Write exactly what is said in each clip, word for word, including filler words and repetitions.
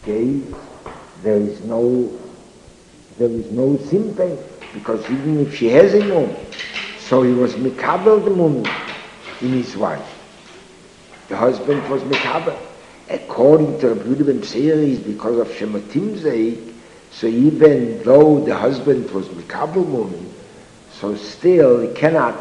case, there is no, there is no simpe, because even if she has a mum, so he was mikabel the mum in his wife. The husband was mikabel. According to Rabbi Yehuda ben Beseira, because of Shematim Zeik, so even though the husband was mikabel mum, so still he cannot,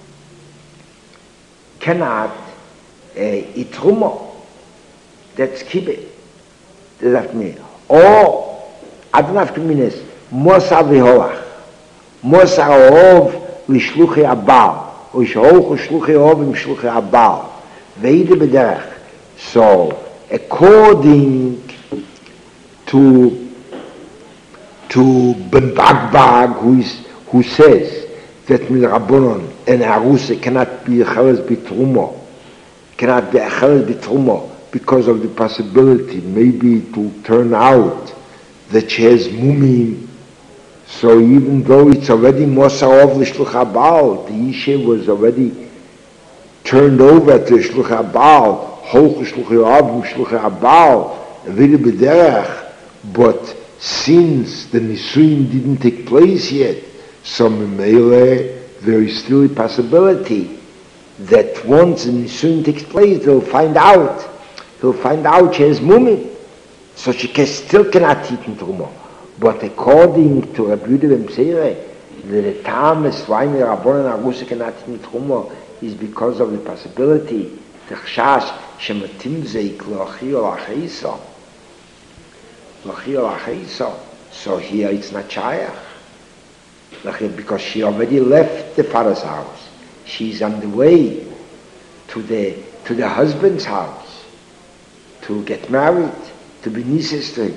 cannot uh, eat truma. That's kibbeh. That's me. Or, Adonaf Kaminis, Mosa v'holach. Mosa ha'ov l'shluchi abal. U'sh'hoch l'shluchi ha'ov l'shluchi abal. Ve'ide b'derech. So, according to to Ben Bagbag, who is who says that Mil Rabbonon and Aruse cannot be Acheres b'trumo, cannot be Acheres b'trumo, because of the possibility maybe it will turn out that she has mumim. So even though it's already Mosarov l'shluch habal, the Isha was already turned over to l'shluch habal, hoch l'shluch yoav l'shluch habal, v'ili b'derech, but since the Nisuin didn't take place yet, so Memele, there is still a possibility that once the Nisuin takes place, they'll find out He'll find out she has mumim, so she can, still cannot eat in Truma. But according to Rabbi Yehuda ben Beseira, the time is why the Rabbanan Arusa cannot eat in Truma is because of the possibility the Chashash Shematim Zeik L'Achi or L'Achaisa. L'Achi or L'Achaisa. So here it's not Shayach. Because she already left the father's house. She's on the way to the to the husband's house, to get married, to be necessary.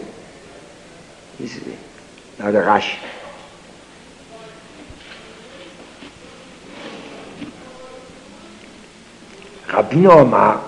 Now the Rashi. Rabbeinu Amar,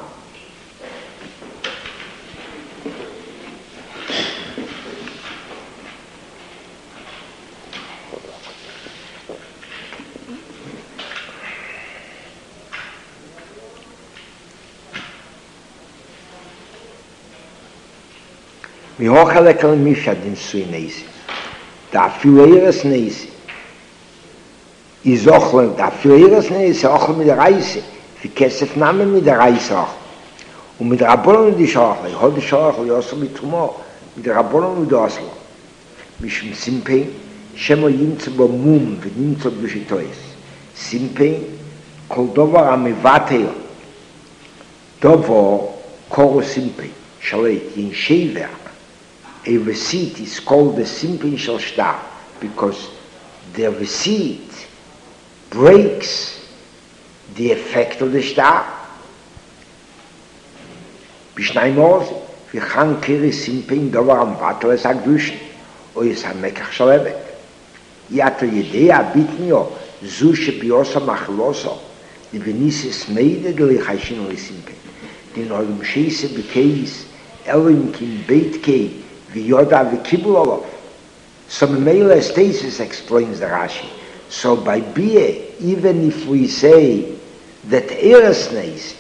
mi hochalek al mishad in sui neisi. Da afileiras neisi. Is ochlem, da afileiras neisi, ochlem mit der Reise. Fi kesef namen mit der Reise ochlem. Und mit der Rabbonon mit der Schochle, hol die Schochle, yosso mit Tumo, mit der Rabbonon mit der Oslo. Mishum Simpein, shemo yimtze bo mum, v'nimtze b'shitois. Simpein, kol dovar amivateyo. Dovar, koro Simpein, shaleit, yin shever. A receipt is called the Simpin Shel Shtar because the receipt breaks the effect of the Shtar. Bishnai Morzi, v'chan kiri Simpin dovar am vato es ha'gdushin, o es ha'mekach shalevek. Yato yedea bitnio, zu shepiosa machloso, di venisis meide gelichashin o Simpin. Din olum sheise bekeis, elim kin beit kei, V'yoda v'kibul olav. So Memele Stasis explains the Rashi. So by Bie, even if we say that Eres Neisi,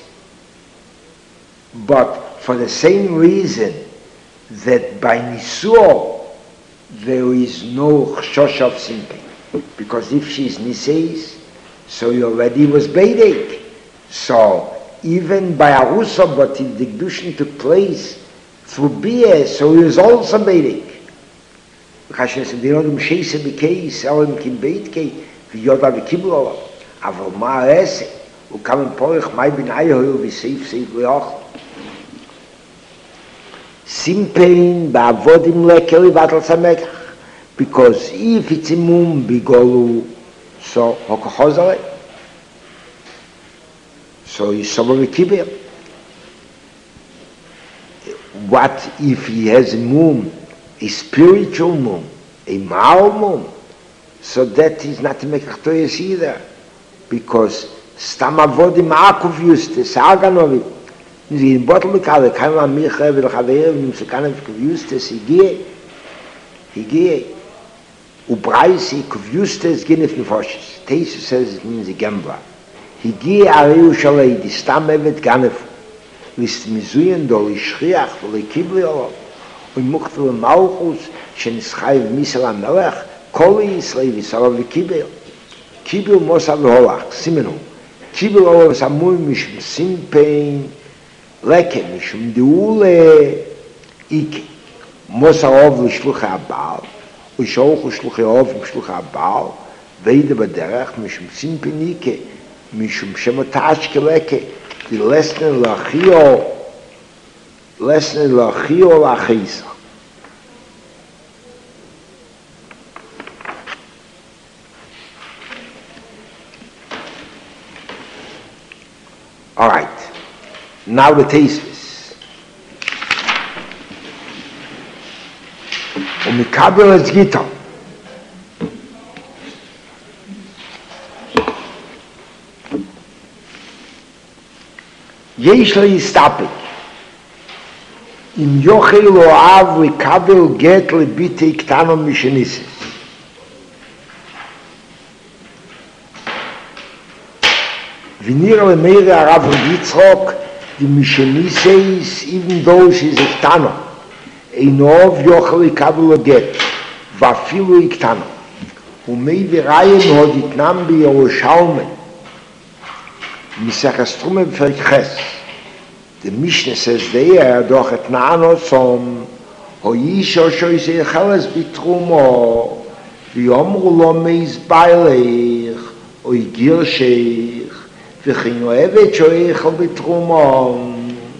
but for the same reason that by Nisuo there is no Chshosh of Simping. Because if she is Niseis, so he already was Beidek. So even by Arusa, but if the Gdushin took place through Bia, so he was also Beidik. Chashin said, "You know, the Msheise B'kei, Selim Kim Beitkei, V'yoda V'kibul Olav, Aval Ma Ese, U'kam Porich Mai B'nayahu V'seif Seif V'yoch." Simpein Ba'avodim Lekeli Vatal Samekach, because if it's a mum B'golu, so Hokachozale, so he's Sober V'kibir. What if he has a mum, a spiritual mum, a mal mum? So that is not a mekach toyes either, because stam avodim akuf yuste saganovi. In bottle mikale kaim am micha vel chaver nim sekanem yuste sigie, higie. Ubraisi kuvjuste is ginef nefoshes. Teisu says it means a gambler. Higie areu shalei di stam evet ganef. List mizuyen do lishriach v'le kibli olav. ומוכתב למלכוס, שנסחייב מיסל המלך, כל ישראל וישראל וקיבל. קיבל מוסה והולך, סימנו. קיבל אור סמוי משום סימפיין, לקה משום דאולה, איקה. מוסה אוב לשלוחי הבעל, ושאוכו שלוחי אוב לשלוחי הבעל, וידה בדרך משום סימפיין איקה, משום שמתשקה לקה, די לסנר לאחיו, לסנר לאחיו לאחיסה. All right, now the Tosfos. ומקבל את גיטה. יש להסתפק. אם יוכל לא אהב לקבל גט לביתי קטנו משניסס. ונראה למראה הרב יצחק, די משניסס, even though she's a קטנו, אינו אוהב יוכל לקבל גט, ואפילו היא קטנו. ומי וראיין עוד יתנם בירושלמי, מסכת תרומה בפרק חס. The Mishnah says there, doch et na'anosom, ho yisho shoyse cheles bitrumo, ויאמרו לו מזבלך, או יגירשך, וכן אוהבת שויכל בתרומו.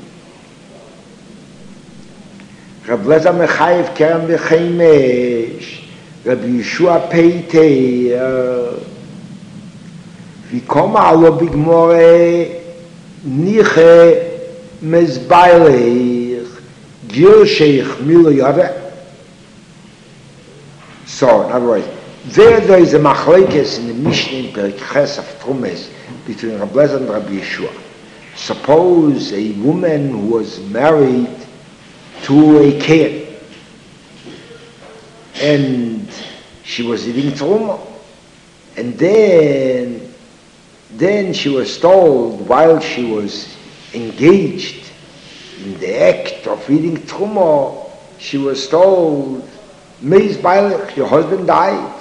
רב לזר מחייב קרן וחמש, רב ישוע פייטר, וקומה לו בגמורה, ניחה מזבלך, גירשך מילו ידע. So, in other words, there there is a machlekes in the Mishnah in Perek Ches of Trumas between Rabbi Lezer and Rabbi Yeshua. Suppose a woman who was married to a Kohen and she was eating Truma, and then then she was told while she was engaged in the act of eating Truma, she was told, Meis Bailich, your husband died.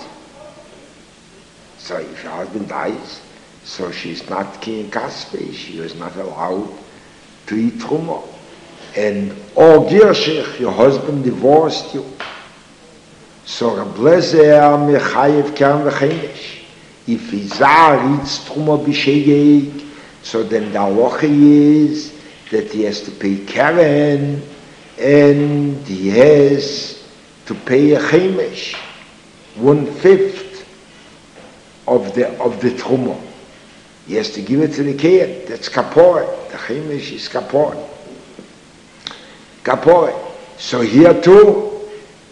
So if your husband dies, so she's not King Kaspe, she was not allowed to eat Truma. And or Girshich, your husband divorced you. So Rab Lezer mechayev kern v'chemesh. If Izar eats Truma b'shegeg, so then the halacha is that he has to pay keren, and he has to pay a chemesh, one fifth of the of the truma. He has to give it to the kid. That's kapor. The chemesh is kapor. Kapor. So here too,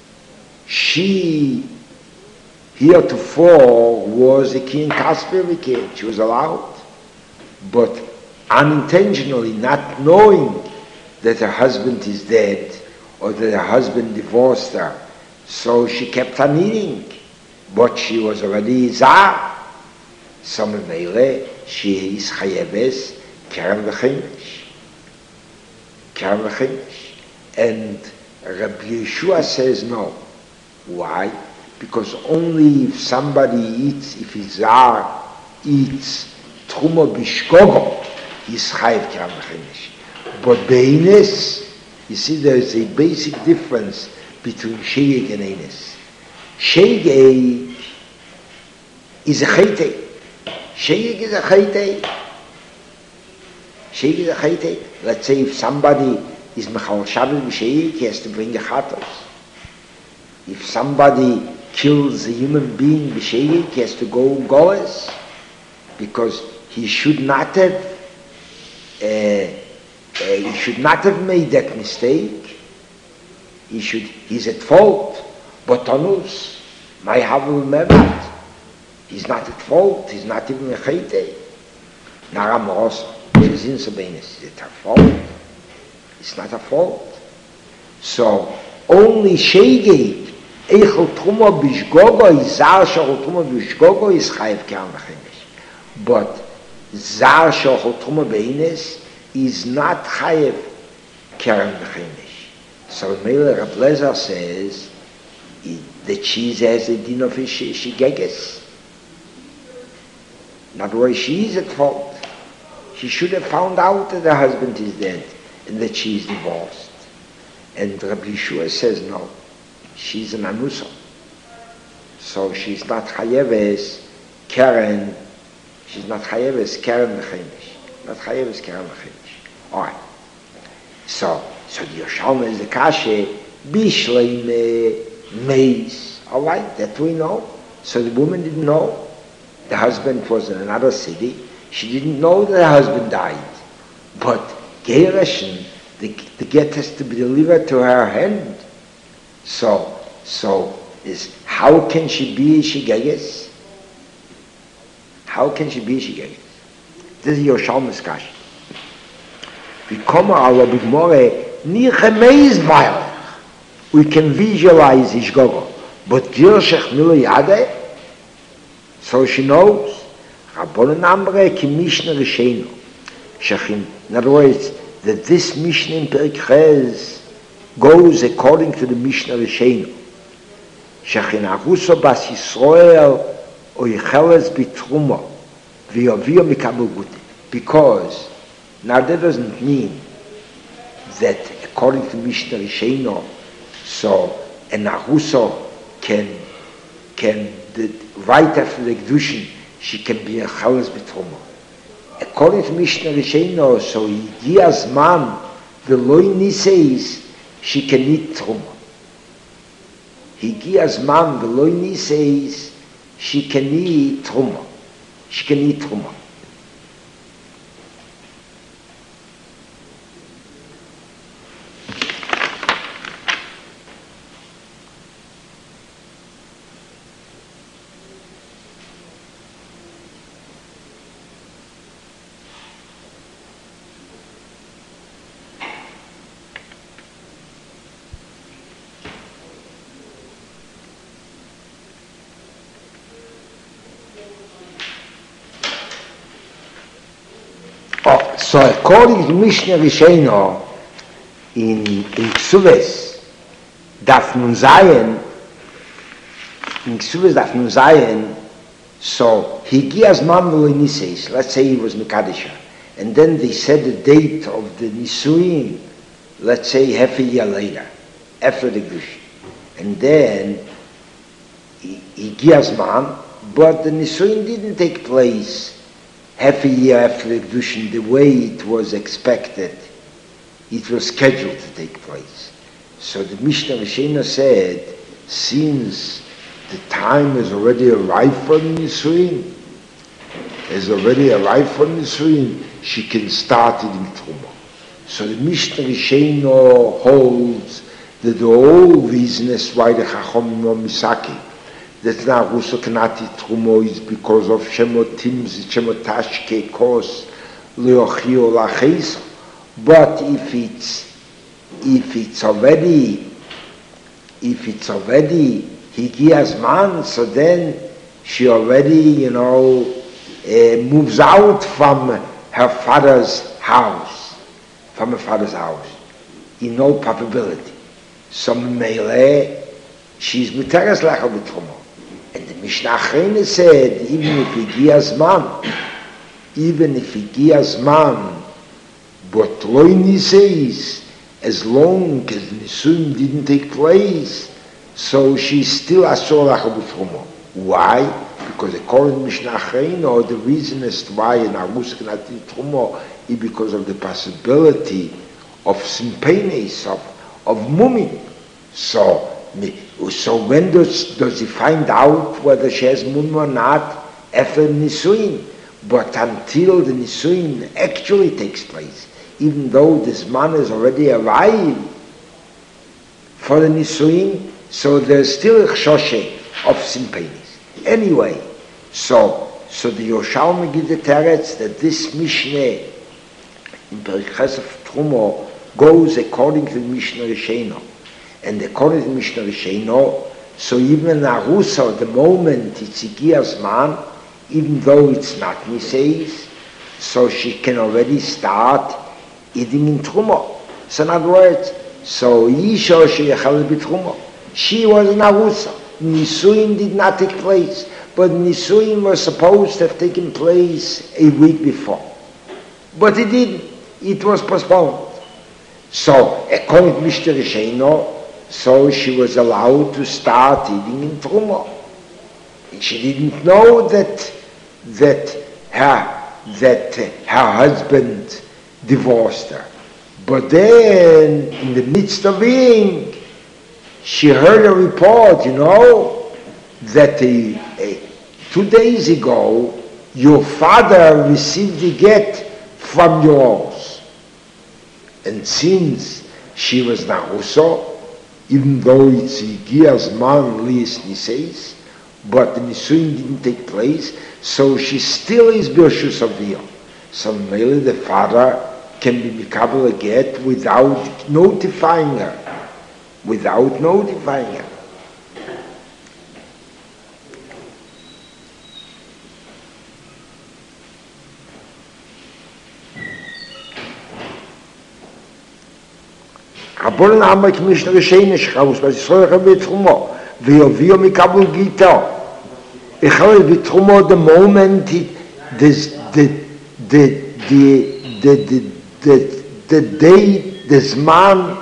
she heretofore was a king kasper kid. She was allowed, but unintentionally, not knowing that her husband is dead or that her husband divorced her. So she kept on eating, but she was already Zar. Some of Meile, she is Chayeves, Keren v'chemesh. Keren v'chemesh. And Rabbi Yeshua says no. Why? Because only if somebody eats, if his Zar eats Truma b'shkogo, he's Chayev Keren v'chemesh. But Be'ines, you see there is a basic difference between Shegeg and Eines. Shegeg is a chayte. Shegeg is a chayte. Shegeg is a chayte. Let's say if somebody is Mechal Shabbat b'Shegeg, he has to bring a chatos. If somebody kills a human being b'Shegeg, he has to go goes, because he should not have uh, uh, he should not have made that mistake. He should, he's at fault, but Tanus, my Havul Mevat, he's not at fault, he's not even a Chayte. Naram Rosa, she's in Sabinis, is it her fault? It's not a fault. So, only Shegeg, Eichel Truma Bishgogo, is Zar Shachol Truma Bishgogo, is Chayev Keren v'chemesh. But Zar Shachol Truma Beines is not Chayev Keren v'chemesh. So Mele Reb Lezer says that she has a din of shigeges. In other words, she is at fault. She should have found out that her husband is dead and that she is divorced. And Rabbi Yeshua says no, she's an anusa. So she's not chayeves Karen, she's not chayeves Karen Mechemish. Not chayeves Karen Mechemish. Alright. So, so the Yerushalmi is the kashe, Bishleime Meis. Alright, that we know. So the woman didn't know. The husband was in another city. She didn't know that her husband died. But Geirashin, the, the get has to be delivered to her hand. So, so is how can she be Shigeges? How can she be Shigeges? This is Yerushalmi's kashe. We come our big more niche by. We can visualize Ishgogo. But Girshech Milo Yade, so she knows. Rabbonon Amre ki Mishnah Rishenu. Shechin. In other words, that this Mishnah in Perek Ches goes according to the Mishnah Rishenu. Shechin Aruso Bas Yisrael Oicheles Bitrumo V'yovio Mikabel Gute. Because now that doesn't mean that according to Mishnah Rishenu, so an Aruso can can the, right after the Kedushin she can be a Chalas B'Truma. According to Mishnah Rishenu, so Yigiaz man v'loi niseis she can eat Truma. Yigiaz man v'loi niseis she can eat Truma. She can eat Truma. So according to Mishnah Rishenu, in, in Ksuves, Daf Nun Zayin, in Ksuves Daf Nun Zayin, so Higiaz Man V'lo Niseis, let's say he was Mekadisha, and then they said the date of the Nisuin, let's say half a year later, after the Gush, and then Higiaz Man, but the Nisuin didn't take place half a year after the Kedushin, the way it was expected, it was scheduled to take place. So the Mishnah Rishenu said, since the time has already arrived for Nisuin, has already arrived for Nisuin, she can start it in Truma. So the Mishnah Rishenu holds that the whole reason is why the Chachomim are Misaki, that now Russo Kanati Trumo is because of Shemotim's Shemotashke Kos Leochio Lachis. But if it's if it's already if it's already Higiaz Man, so then she already, you know, uh, moves out from her father's house, from her father's house, in no probability. So Meile, she's Muteres Lachal B'Trumo. And the Mishnah Achrayna said, even if Higiaz Man, even if Higiaz Man, but Loi Niseis, as long as Nisuim didn't take place, so she's still Asor Lachal B'Trumo. Why? Because according to Mishnah Achrayna, the reason as to why an Arus cannot eat Trumo is because of the possibility of Simpenes, of, of Mumin. So, So when does, does he find out whether she has mum or not? After Nisuin. But until the Nisuin actually takes place, even though this man has already arrived for the Nisuin, so there's still a chshoshe of Simpenis. Anyway, so so the Yerushalmi gives the teretz that this Mishnah in Perek Ches of Trumo goes according to the Mishnah Rishenu. And according to Mishnah Rishenu, so even Arusa, the moment it's Higiaz Man, even though it's not Niseis, so she can already start eating in Trumo. So in other words, So Isha sheyachal b'trumo. She was an arusa. Nisuin did not take place, but Nisuin was supposed to have taken place a week before. But it didn't. It was postponed. So, according to Mister Risheino, so she was allowed to start eating in Trumo. She didn't know that that her that her husband divorced her. But then, in the midst of eating, she heard a report, you know, that a, a, two days ago, your father received a get from yours. And since she was Naruso, even though it's Igia's man, Lias Niseis, but the Nisuin didn't take place, so she still is Birshus Aviyah. So mainly the father can be Mikabel a get without notifying her. Without notifying her. Rabbanan Amar K'Mishnah Risheina Shechavus B'Yisrael Echel B'Trumo V'Yoviyo Mikabel Gita Echel B'Trumo. The moment it, this, the the the the the the the day this man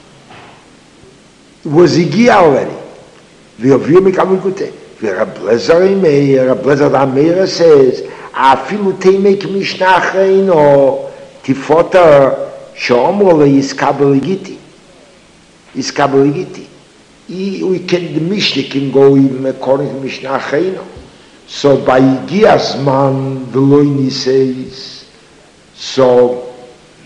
was Igia already. V'Yoviyo Mikabel Gita. V'Rab Lezer Meir, Rab Lezer Meir says Afilu Teimei K'Mishnah Achreino Tifota She'omro Le'Yiskabel Giti. Is Kabbaligiti. We can, the Mishnah can go even according to Mishnah Acheino. So by Igias man, the Loini says, so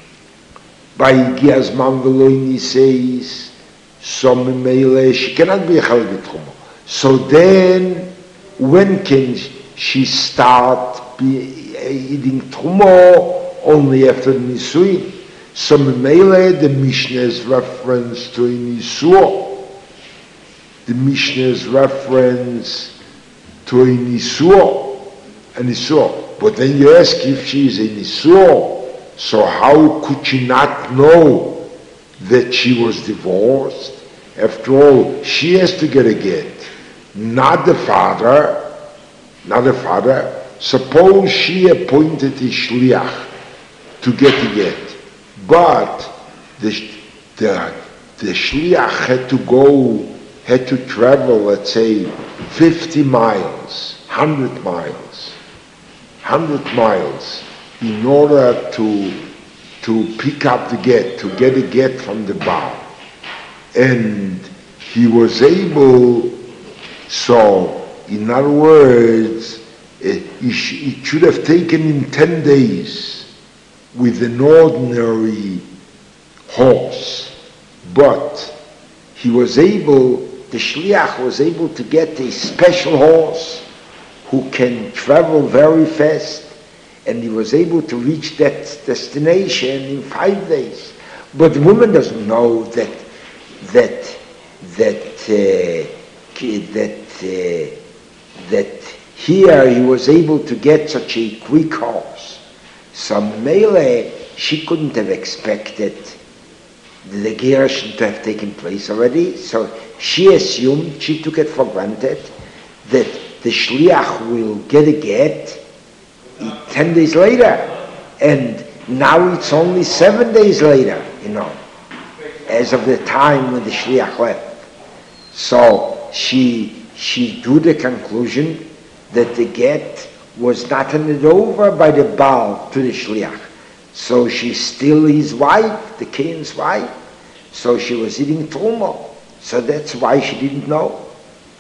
by Igias man, the Loini says, so Memele, she cannot be a Chal B'Trumo. So then, when can she start be, uh, eating Trumo? Only after the Nisuin. So Memele, the Mishnah's reference to an Isur. The Mishnah's reference to an Isur. An Isur. But then you ask if she is an Isur, so how could she not know that she was divorced? After all, she has to get a get. Not the father. Not the father. Suppose she appointed a shliach to get a get. But the, the, the shliach had to go, had to travel, let's say, fifty miles, one hundred miles, one hundred miles, in order to, to pick up the get, to get a get from the Baal. And he was able, so, in other words, it, it should have taken him ten days. With an ordinary horse, but he was able, the shliach was able to get a special horse who can travel very fast, and he was able to reach that destination in five days. But the woman doesn't know that that that uh, that uh, that here he was able to get such a quick horse. So Mele, she couldn't have expected the Gershon to have taken place already. So she assumed, she took it for granted, that the Shliach will get a get ten days later. And now it's only seven days later, you know, as of the time when the Shliach left. So she, she drew the conclusion that the get was not handed over by the Baal to the Shliach. So she's still his wife, the king's wife. So she was eating Trumo. So that's why she didn't know.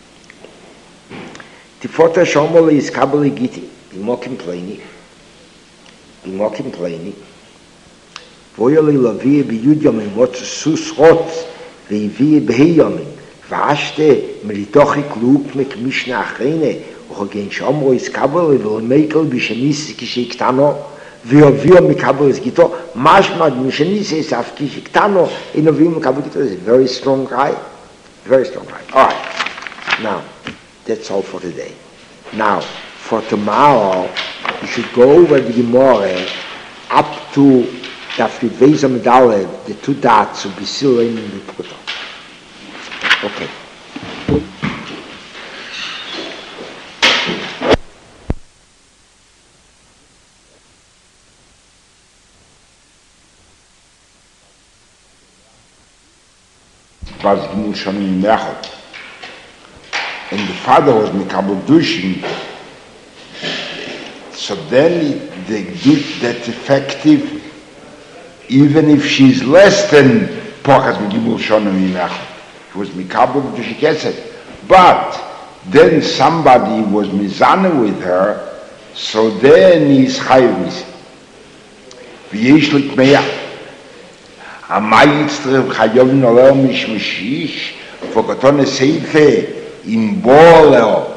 Tifota Shomole is Kabbalah Giti. Bimokim Pleni. Bimokim Pleni. Voyali Lavie Biyudyamin, what's Sus Hot, Vivie Behiyamin, Vashte, Meritochi Kluk, Mek Mishna Achrene. וכן שאומרו יסקבל ולמייקל בשניס כשקטנו ויוביו מקבל סגיתו משמע משניס יסף כשקטנו ינוביו מקבל סגיתו. It's a very strong guy, very strong guy. All right, now that's all for today. Now for tomorrow you should go over the Gemara up to darf mit Weser mit alle, die tut da zu bisschen in den Putter. Okay. Was gemut schon in Mechel. And the father was Mikabel Dushin. So then they do that effective even if she's less than Pochas Mikabel Shonim in Mechel. It was Mikabel Dushin Kesed. But then somebody was Mizane with her, so then he's Chayiv Misa. V'yesh Meya. Amayitzref Chayovin Oleo Mish Mishish for Kotone Seife in Boleo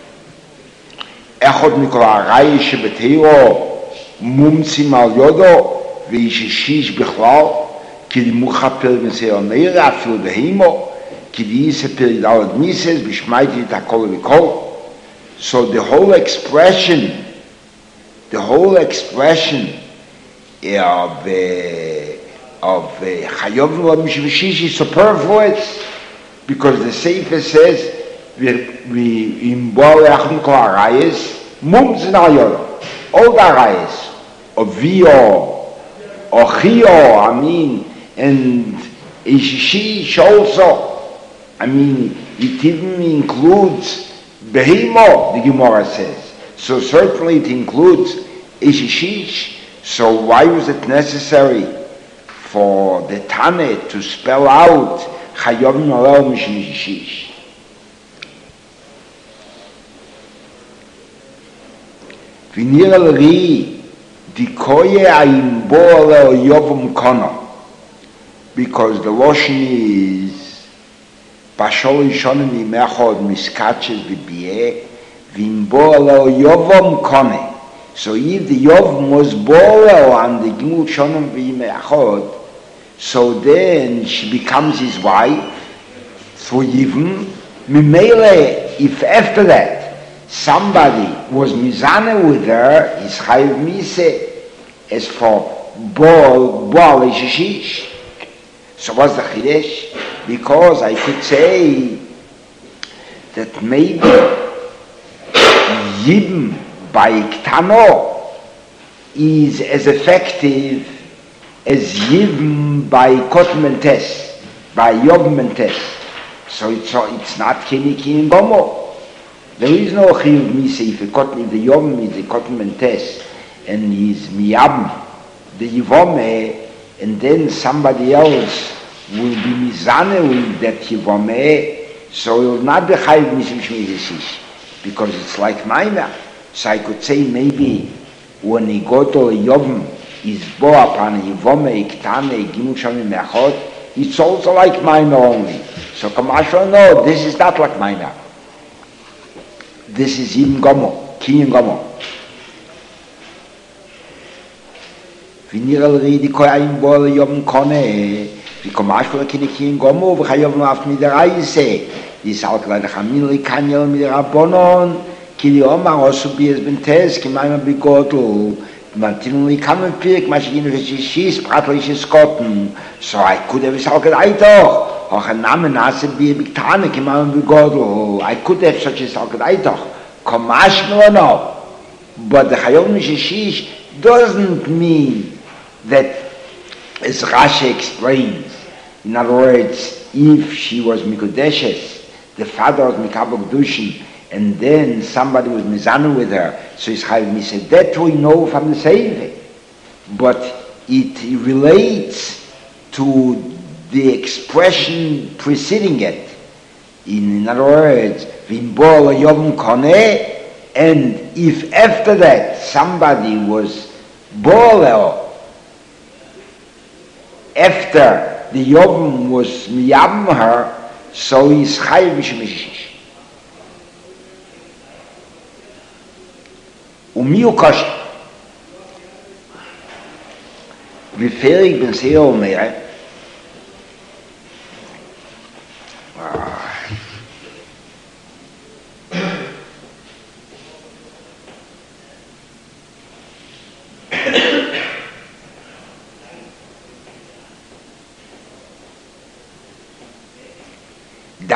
Echot Mikol Arai Shebeteo Mumtsim Al Yodo V'yishishish Bichlal Ki Muchapel Meseo Meira Afil Behemo Ki Yisepel Yidalad Mises Bishmaiti Takol Vikol. So the whole expression the whole expression of uh, of Chayov Mishish is superfluous because the Sefer says we in Boleachim Kol Arayis Mumtz Nayod all the Arayis of Vio or Chio I mean and Ishish also I mean it even includes Behemo the Gemara says so certainly it includes Ishish. So why was it necessary for the Tane to spell out Chayovim Oleo Mish Mishish? V'nira l'ri dikoye ayin bo oleo yovum kono, because the Loshen is Bashol Yishonim Yimechod Miskaches V'biyeh V'im bo oleo yovum kone. So if the Yovum was boleo and the Gimul Shonim V'yimechod, so then she becomes his wife through Yivim. Mimele, if after that somebody was Mizane with her, is Chayiv Mise. As for Bol, Bol is Shishish. So what's the Chidesh? Because I could say that maybe Yivim by Ktano is as effective as Yivim by Kotmentes, by Yovmentes. So it's, it's not Kiniki and Gomo. There is no Chiv Misa if, if the Yovm is the Kotmentes and he's Miyam, the Yivome, and then somebody else will be Mizane with that Yivome, so it will not be Chayiv Misa Mishmizisish, because it's like Maimah. So I could say maybe when he go to Yovm, is bo upon Yivome, Iktane, Gimul Shonim Mechod, it's also like Maimah only. So Kamashra, no, this is not like Maimah. This is Yim Gomo, Kinyin Gomo. V'nira l'ri dikoy ayin bo Yovm kone, v'Kamashra Kinyin Gomo, v'Chayovim af miderayise, Yisal K'lai Chamin li Kanyel miderabonon, Ki Omar also be as Bentes, Ki Maimah Bigotel, Martinly come and pick, Machine she's partly she's cotton. So I could have said, I thought, or a name Nase be a big tane, Ki Maimah Bigotel. I could have such a salted I thought. Kamash no no. But the Chayom Shishish doesn't mean that, as Rashi explains, in other words, if she was Mikodeshes, the father was Mikabel Dushin, and then somebody was Mizanu with her, so it's Chayiv Misa. That we know from the Sefer. But it relates to the expression preceding it. In, in other words, V'imbo Yovum Koneh, and if after that somebody was Boleo, after the Yovum was Miyam her, so he's Chayiv Mishish. ומי הוא קושי? בפרק בן סייר אומר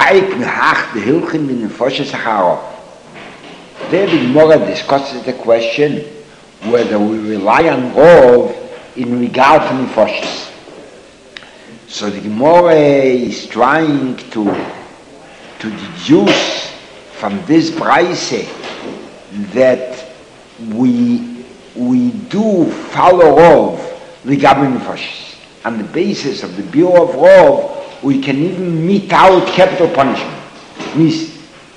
Daik mehach the hilchim in the Foshes Haro. There the Gemara discusses the question whether we rely on Rov in regard to Nefoshes. So the Gemara is trying to to deduce from this Braise that we we do follow Rov regarding Nefoshes. On the basis of the Biur of Rov, we can even mete out capital punishment. Means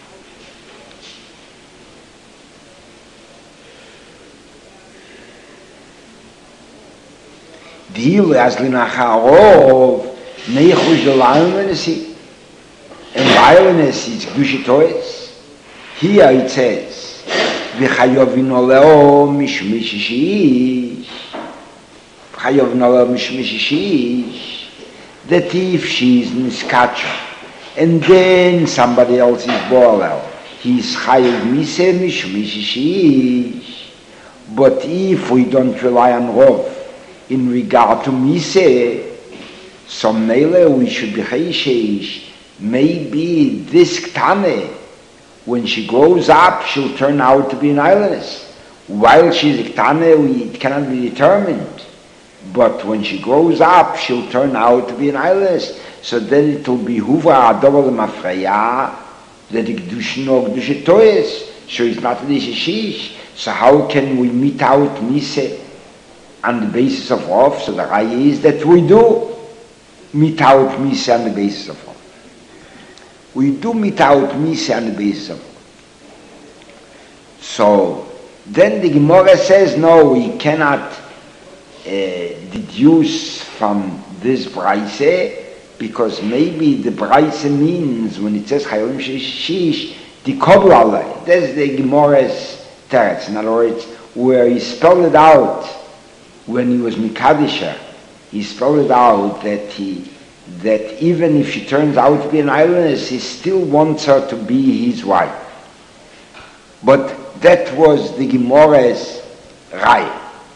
Dile as linacharov neichush de laimenesi and violence is gushitois. Here it says v'chayovin oleo mishmishish v'chayovin oleo mishmishish that if she is niskacha and then somebody else is boalel, he's chayav mise mishmishish. But if we don't rely on Rov in regard to Mise, so Mele we should be Chayshish. Maybe this Ktane, when she grows up, she'll turn out to be an islandess. While she's a Ktane, it cannot be determined. But when she grows up, she'll turn out to be an islandess. So then it will be Huva Adover Mafreya, that the Kedushin or Kedushin Toes, so it's not the Shishish. So how can we meet out Mise on the basis of Rov? So the Raya is that we do meet out Misa on the basis of Rov. We do meet out Misa on the basis of Rov. So then the Gemara says, no, we cannot uh, deduce from this Braise, because maybe the Braise means, when it says Chayom Shish, the Kobla, that's the Gemara's teretz. In other words, where he spelled it out when he was Mikadisha, he spelled it out that he, that even if she turns out to be an islandess, he still wants her to be his wife. But that was the Gemara's Rai.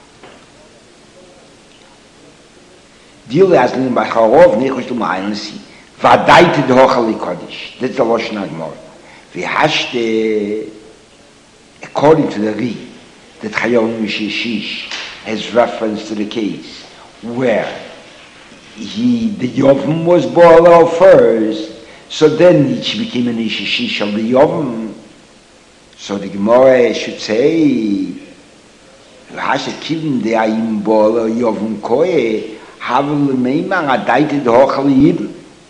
Dile Aslin Bacharov Nechush Lum Einlesi Vadaite Dochali Kodesh. That's the Lashon Gemara. V'hashte, according to the Ri, that Chayom Mishishish has reference to the case where he, the Yovim was Boalel first, so then she became an Ishishish of the Yovim. So the Gemara should say, Hashe Kivim de Ayim Boalel Yovim Koe, Havel Meimang Adaite de Hochel Yibim.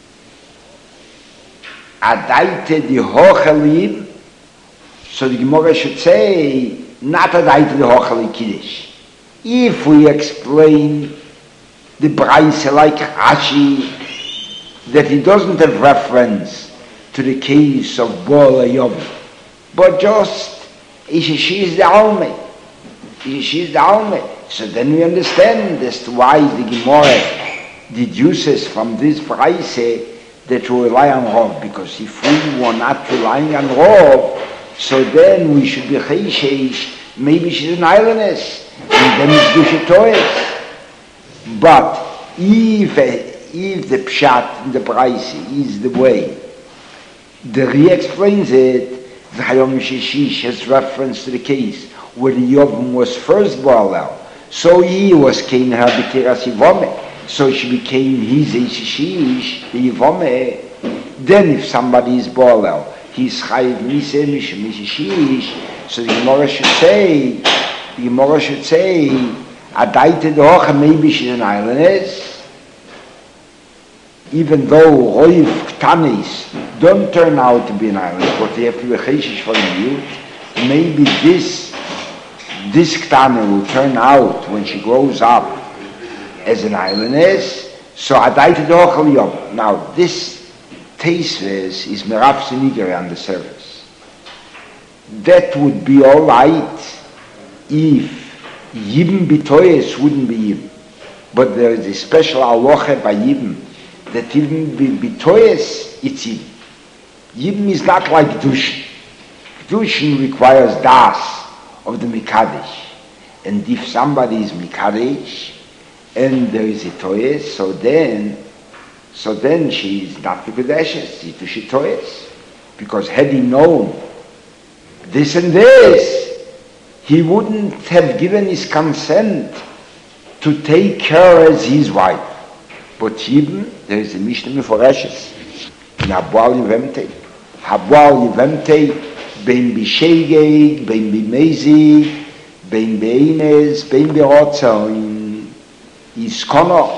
Adaite de Hochel Yibim. So the Gemara should say, not Adaite de Hochel Kiddush. If we explain the Braise like Rashi, that it doesn't have reference to the case of Bola Yom, but just she is the Alme, she is the Alme. So then we understand as to why the Gemara deduces from this Braise that we rely on Rov, because if we were not relying on Rov, so then we should be Chayshish, maybe she's an islandess, and then it's Dushitoes. But if, if the Pshat in the Braise is the way, the Ri explains it, the Chayom Mishishish has reference to the case where the Yovim was first Boalel, so he was Kain her B'Keras Yivome, so she became his Ishishish, the Yivome. Then if somebody is Boalel, he's Chayiv Mise Mishishish, so the Gemara should say, the Gemara should say, Adaite Docha, maybe she's an islandess, even though Roiv Ktanis don't turn out to be an islandess, but they have to be Chayshish for the youth. Maybe this this Ktane will turn out when she grows up as an islandess. So Adaite Docha Yom. Now this Teisves is Merav Sinigari on the surface. That would be all right if Yibim Bitoyes wouldn't be Yibim. But there is a special aloha by Yibim, that even Bitoyes, it's Yibim. Yibim is not like Dushin. Dushin requires Das of the Mikadesh. And if somebody is Mikadesh, and there is a Toyes, so then, So then she's not Mikudeshes, she's to Shitoyes. Because had he known this and this, he wouldn't have given his consent to take her as his wife. But even, there is a Mishnah Meforeshes, in Habual Yevemte. Habual Yevemte, Ben Bishegei, Ben Bimezi, Ben Beines, Ben Berotzain, Iskono.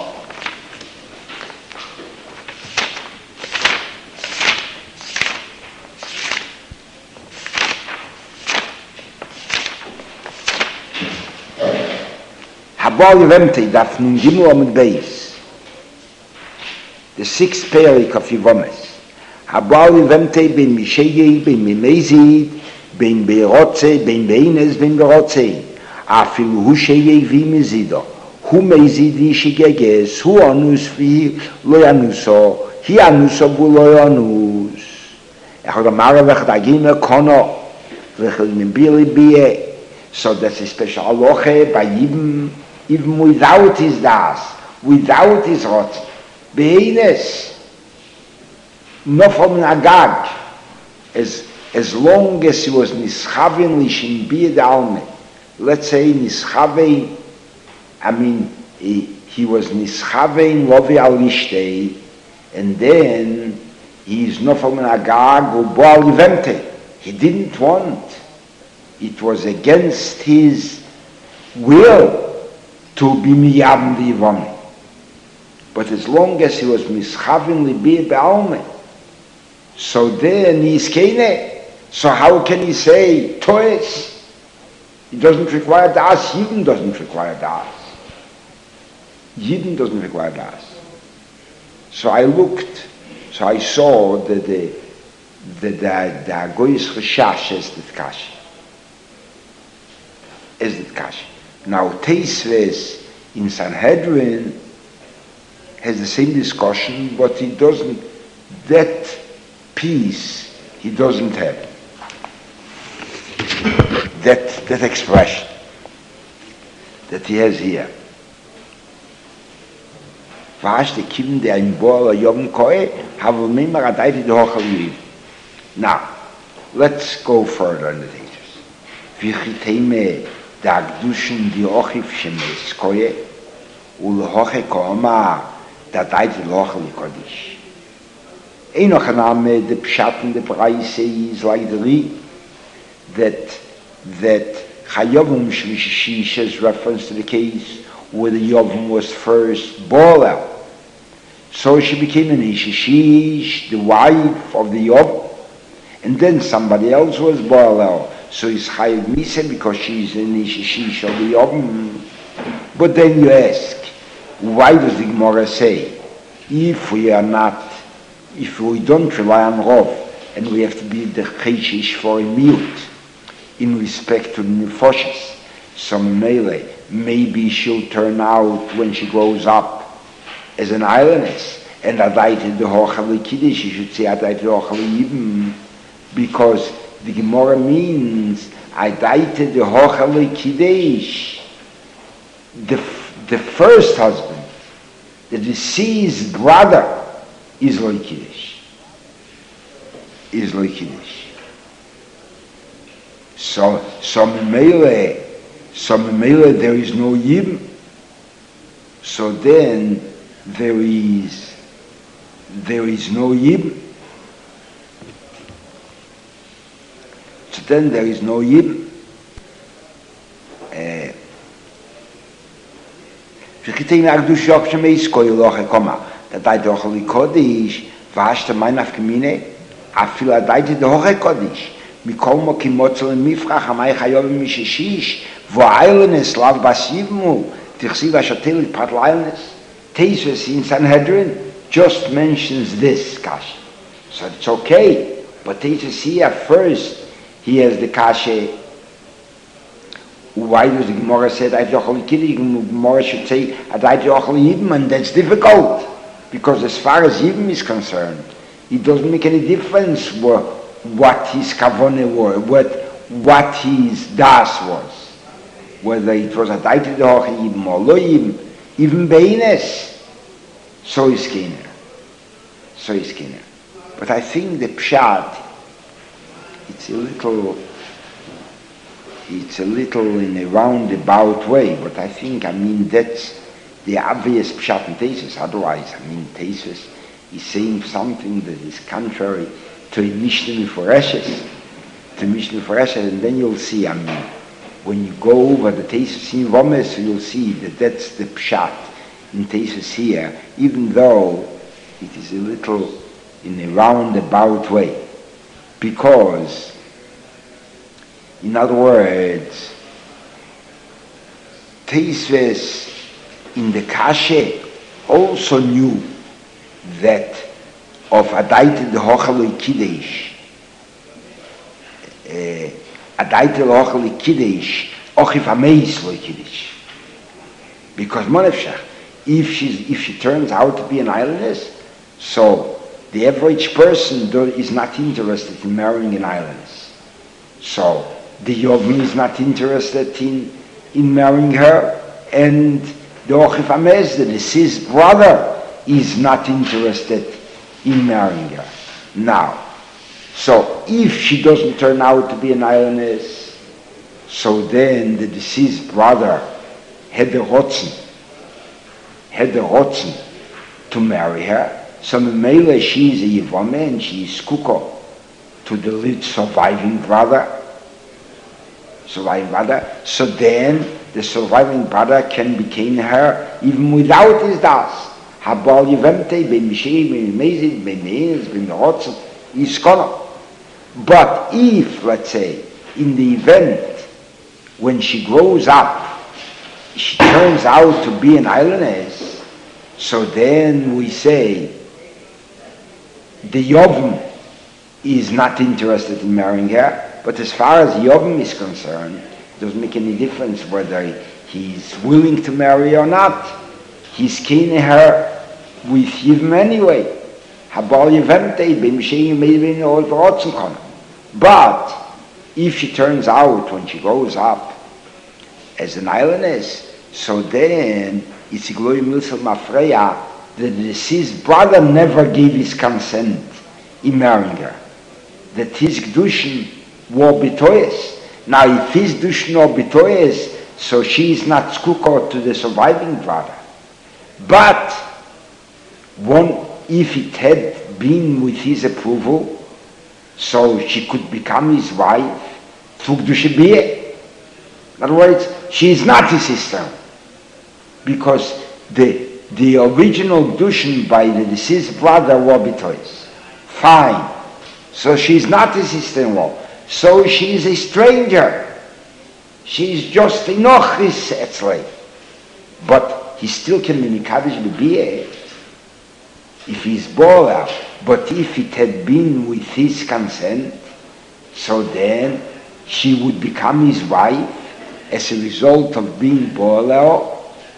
Habual Yevemte, Daf Nun Gimel Amud Beis, the sixth parak of Yevomes. Habual Yevemte ben Mishegei, ben Mimezid, ben Berotze, ben Beines, ben Berotze. Afilu hu shegei vi mezido. Hu mezid vi shegeges, hu anus vi lo yanuso, hi anuso bu lo yanus. Echad amara vechad agime kono, vechad nimbili bie. So that's a special aloche by even, even without his das, without his rot. Beines, no from Agag, as, as long as he was nischavin lishim bie de alme. Let's say nischavin, I mean, he, he was nischavin lovi alishtei, and then he is no from Agag or boal evente. He didn't want. It was against his will to be miyam the Yivone. But as long as he was mischavin libi be'alme, so then he's kene. So how can he say toes? He doesn't require das. Yidden doesn't require das. Yidden doesn't require das. So I looked. So I saw that the the the the Agoyis Chashash is the Kash. Is the Kash. Now Teisves in Sanhedrin has the same discussion, but he doesn't, that piece he doesn't have. That, that expression that he has here. Now, let's go further in the teachers. Dagdushin di ochif shemes koye ulhoche koma da dait lochli kodish. Eno chaname the pshat the price is like the that that chayovum shmishish is reference to the case where the yovum was first born out. So she became an ishishish, the wife of the yov, and then somebody else was born out. So it's Chayiv Misa because she's an Ishishish of the Yom. But then you ask, why does the Gemara say, if we are not, if we don't rely on Rov, and we have to be the Chayshish for a mute, in respect to the Nefoshes, so Mele, maybe she'll turn out when she grows up as an islandess, and Adaita the Hochali Kiddush, she should say Adaita the Hochali Yibim, because the Gemara means I dated the Hochale Kiddush, the the first husband, the deceased brother, is like Kiddush. Is like Kiddush. So, so Mele, so Mele, there is no Yim. So then there is there is no Yim. So then there is no Yid. V'chitei me'agdush yok shemeis koi loche koma. Dadai dochali kodish, v'ashta meinaf kemine, afil adai doche kodish. Mikol mo kimotzel mifrach, amai chayovim mishishish, v'ailenes lav basivmu, tichsiv ashatel patlailnes. Teisves in Sanhedrin just mentions this, Kash. So it's okay. But Teisves here first, he has the kashe. Why does the Gemara say that Yochel Kiddush? The Gemara should say that Yochel Yibim, and that's difficult because as far as Yibim is concerned, it doesn't make any difference what, what his kavone was, what what his das was, whether it was a Yochel Yibim or Lo Yibim, even Beines, so is Kiner. so is Kina. But I think the Pshat, it's a little, it's a little in a roundabout way, but I think, I mean, that's the obvious Pshat in Tesis. Otherwise, I mean, Tesis is saying something that is contrary to a Mishnah Meforeshes, to Mishnah Meforeshes, and then you'll see, I mean, when you go over the Tesis in Vomes, you'll see that that's the Pshat in Tesis here, even though it is a little in a roundabout way. Because, in other words, Tesis in the Kashe also knew that of Adaita the Hochaloi Kiddush, Adaita the Hochaloi Kiddush, Ochif Ameis Loi Kiddush. Because Monefshach, if she if she turns out to be an islandess, so the average person do, is not interested in marrying an islandess. So the Yovim is not interested in in marrying her, and the Ochif Amez, the deceased brother, is not interested in marrying her. Now, so if she doesn't turn out to be an islandess, so then the deceased brother had the rotzen, had the rotzen to marry her. So Memele, she is a Yevome and she is kuko to the lead surviving brother. Surviving brother. So then the surviving brother can become her even without his das. Habal Yevemte, Ben Mishei, Ben Mezid, Ben Meins, Ben Rotzen, is gone. But if, let's say, in the event when she grows up, she turns out to be an islandess, so then we say the Yovim is not interested in marrying her, but as far as Yovim is concerned, it doesn't make any difference whether he's willing to marry or not. He's keen her with Yivim anyway. But if she turns out when she grows up as an islandess, so then it's a glory milsel mafreya that the deceased brother never gave his consent in marrying her. That his kedushin were bitoyes. Now if his kedushin were bitoyes, so she is not skukot to the surviving brother. But one, if it had been with his approval, so she could become his wife through kedusha biyeh. In other words, she is not his sister, because the the original kedushin by the deceased brother were bitoyes. Fine. So she is not his sister-in-law. So she is a stranger. She is just a nochis etzlei. But he still can be mikadosh b'biyeh if he is born out. But if it had been with his consent, so then she would become his wife as a result of being born out.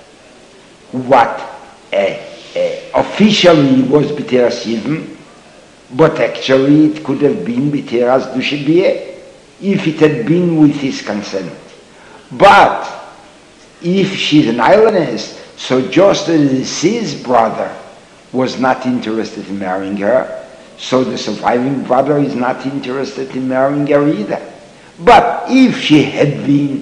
What uh, uh, officially was b'teras yivim, but actually it could have been b'teras kedusha biyeh if it had been with his consent. But if she's an islandess, so just as the deceased brother was not interested in marrying her, so the surviving brother is not interested in marrying her either. But if she had been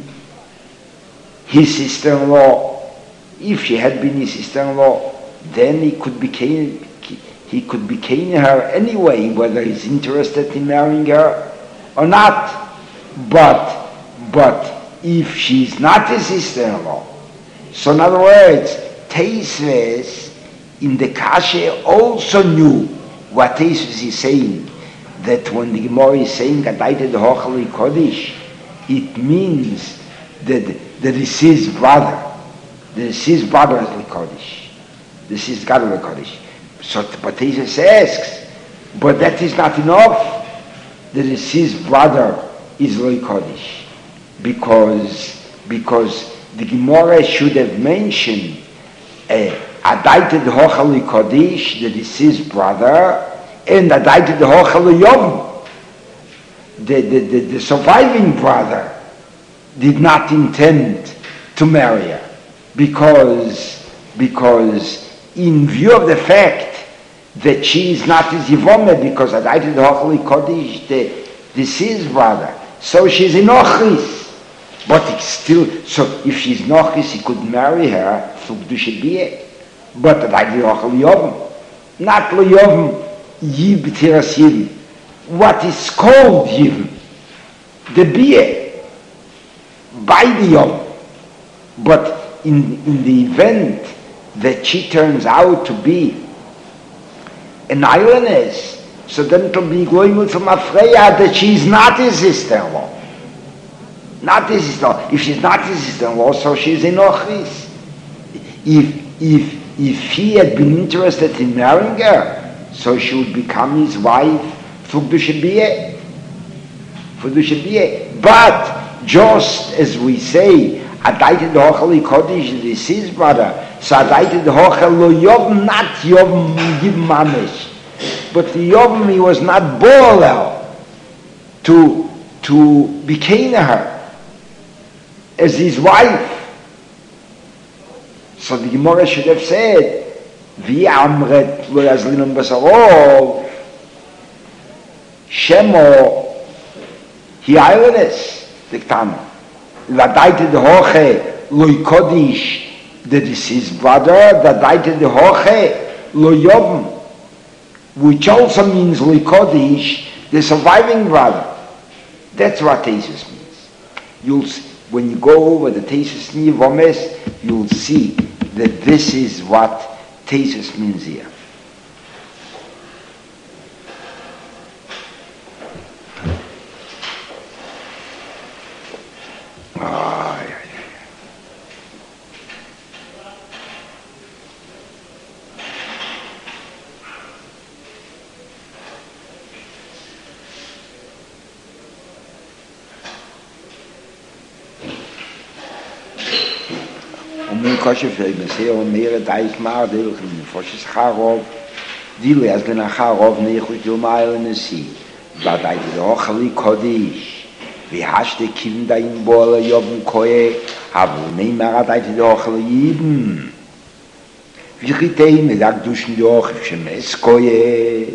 his sister-in-law, if she had been his sister-in-law, then he could become he could become her anyway, whether he's interested in marrying her or not. But but if she's not his sister-in-law, so in other words, Teisves in the Kashe also knew what Teisves is saying, that when the Gemara is saying Adaita the Hochaloi Kodesh, it means that the deceased brother, the deceased brother is Kodesh, the deceased God of Kodesh. So but Teisves asks, but that is not enough. The deceased brother is Loi Kodesh, because because the Gemara should have mentioned uh, Adaita the Hochaloi Kodesh, the deceased brother, and Adaita the Hochaloi Yom, the, the, the, the surviving brother, did not intend to marry her, because because in view of the fact that she is not his Yivome because Adaita the Hochli Kodesh, the deceased brother. So she's in Ochris. But it's still, so if she's Ochris, he could marry her for Kedusha Biyeh. But Adaita the Hochli Yovim. Not Lo Yovim, Yiv B'tiras Yivim. What is called Yivim. The Biyeh. By the Yovim. But in, in the event that she turns out to be an islandess, so then it will be going from Afreya that she is not his sister-in-law. Not his sister-in-law. If she's not his sister-in-law, so she's in Ochris. If, if, if he had been interested in marrying her, so she would become his wife for Kedusha Biyeh. For Kedusha Biyeh. But, just as we say, Adaita the Hochel Kodesh, this is brother, so Adaita the Hochel lo Yov, not Yov Yiv Mamish. But the Yovim, he was not Boalel to, to become her as his wife. So the Gemara should have said, Vi Amret lo Yazlinam Basarov, Shemo, he islandess, the Tana. Adaita the Hoche lo Kodesh, the deceased brother, Adaita the Hoche lo Yovim, which also means Likodesh, the surviving brother. That's what Tesis means. You'll see, when you go over the Tesis Nivomes, you'll see that this is what Tesis means here. Ah, yeah. Kosher fragen, sehr und mehr Teich mar del Foshes Charov, Dile as den Charov nechut yo mile nesi. But I did ochli Kodesh. Vi hast de Kinder in Bola Yobn Koe, aber nei mer I did ochli Yibn. Vi ritei mit ak duschen doch Shemes Koe.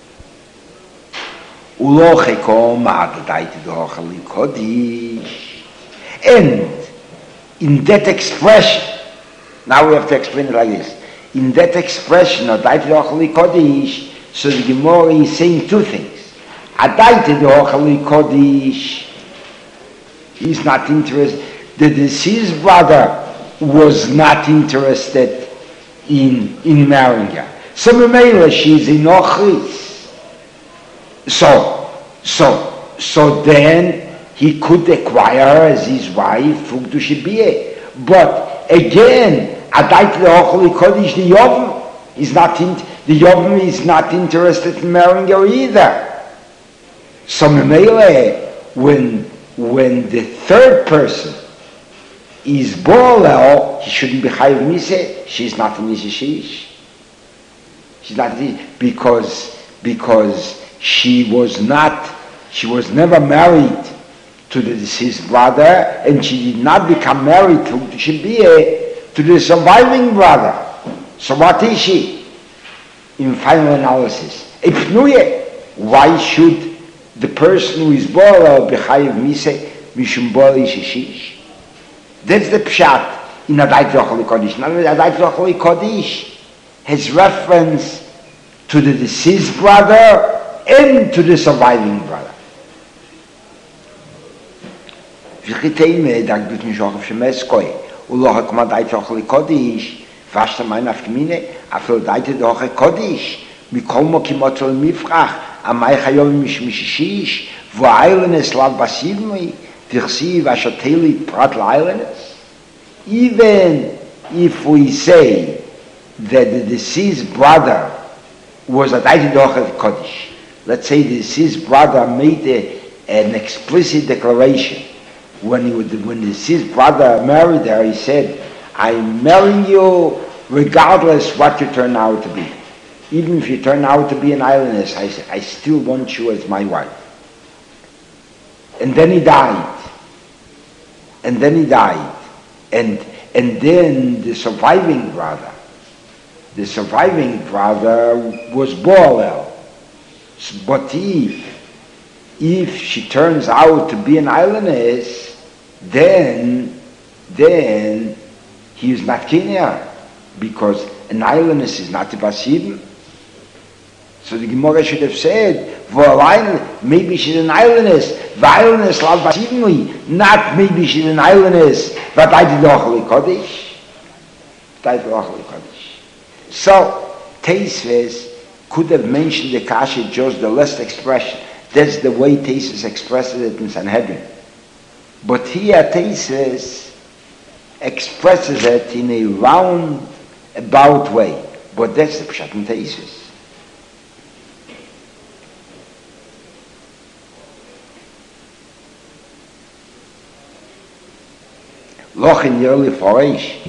Uloche kom ad I did ochli Kodesh. And in that expression, now we have to explain it like this. In that expression of Adaita Ochli Kodesh, so the Gemara is saying two things. Adaita Ochli Kodesh is not interested. The deceased brother was not interested in, in marrying her. So Memela, she's in Ochris. So, so, so then he could acquire her as his wife for Kedusha Biyeh. But again, Adaita the Ochli Kodesh, the Yovim is not in, the Yovim is not interested in marrying her either. So Memele, when when the third person is Boalel, he shouldn't be Chayiv Miseh. She's not in Mishish. She's not because because she was not she was never married to the deceased brother, and she did not become married to Kedusha Biyeh, to the surviving brother. So what is she? In final analysis, Ipnuye. Why should the person who is Boalel be Chayiv Miseh Mishum Boalel Shishish? That's the pshat in Adaita Ochli Kodesh. Now Adaita Ochli Kodesh has reference to the deceased brother and to the surviving brother. V'chiteime dak dut mishoch shemes koi uloch koma Adaita Ochli Kodesh vashta mein afgemine afel Adaita Ochli Kodesh mikol mo kimotol mifrach amay chayov mishmishish v'aylenes lav basivmei v'chsiv ashateli prat l'aylenes. Even if we say that the deceased brother was Adaita Ochli Kodesh, let's say the deceased brother made a, an explicit declaration. When, he would, when the deceased brother married her, he said, I'm marrying you regardless what you turn out to be. Even if you turn out to be an islandess, I, I still want you as my wife. And then he died. And then he died. And, and then the surviving brother the surviving brother was Boalel. But if, if she turns out to be an islandess, then, then he is not Kenya, because an islandess is not a Basibim. So the Gemara should have said, maybe she's an islandess, islandess lav Basibim, not maybe she's an islandess, but I did Ochel Kodesh. So, Teisves could have mentioned the Kasha just the last expression. That's the way Teisves expresses it in Sanhedrin. But here Teisves expresses it in a round about way. But that's the Pshat in Teisves. Loch in Yerli Foreish.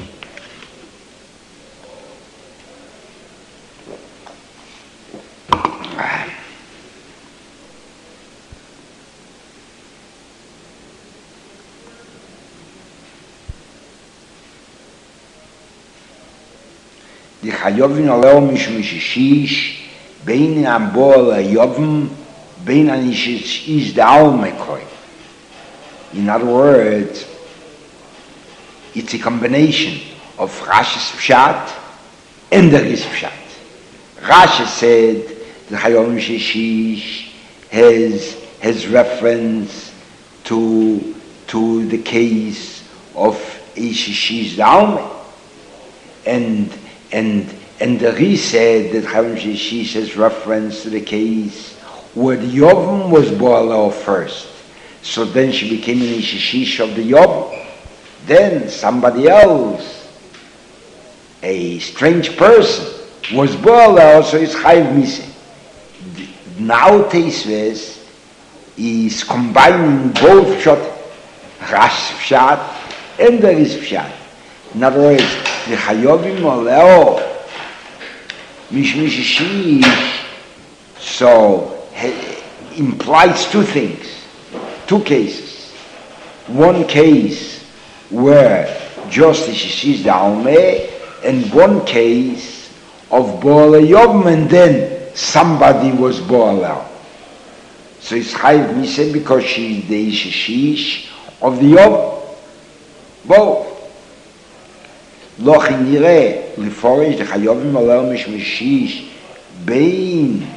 Die Chayovin Oleo Mishum Shishish, Bein Ambo Yovim, Bein Anish is the Almekoi. In other words, it's a combination of Rashi's Pshat and the Riz Pshat. Rashi said the Chayovin Shishish has, has reference to, to the case of a Shishish Alme. And And and the Ri said that Chaim Shishish has reference to the case where the Yovim was Boalel first. So then she became an Shishish of the Yovim. Then somebody else, a strange person, was Boalel, so it's Chaim missing. Now Teisves is combining both Pshat, Rash Pshat, and the Riz Pshat. In other words, the Chayovim Oleo Mishum Shishish, so implies two things, two cases. One case where just the Shishish the Almeh, and one case of Boalel Yovim, and then somebody was Boalel. So it's Chayiv Miseh because she is the Shishish of the Yovim. Both. Loch nireh leforish the Chayovim Oleo Mishum Shishish bein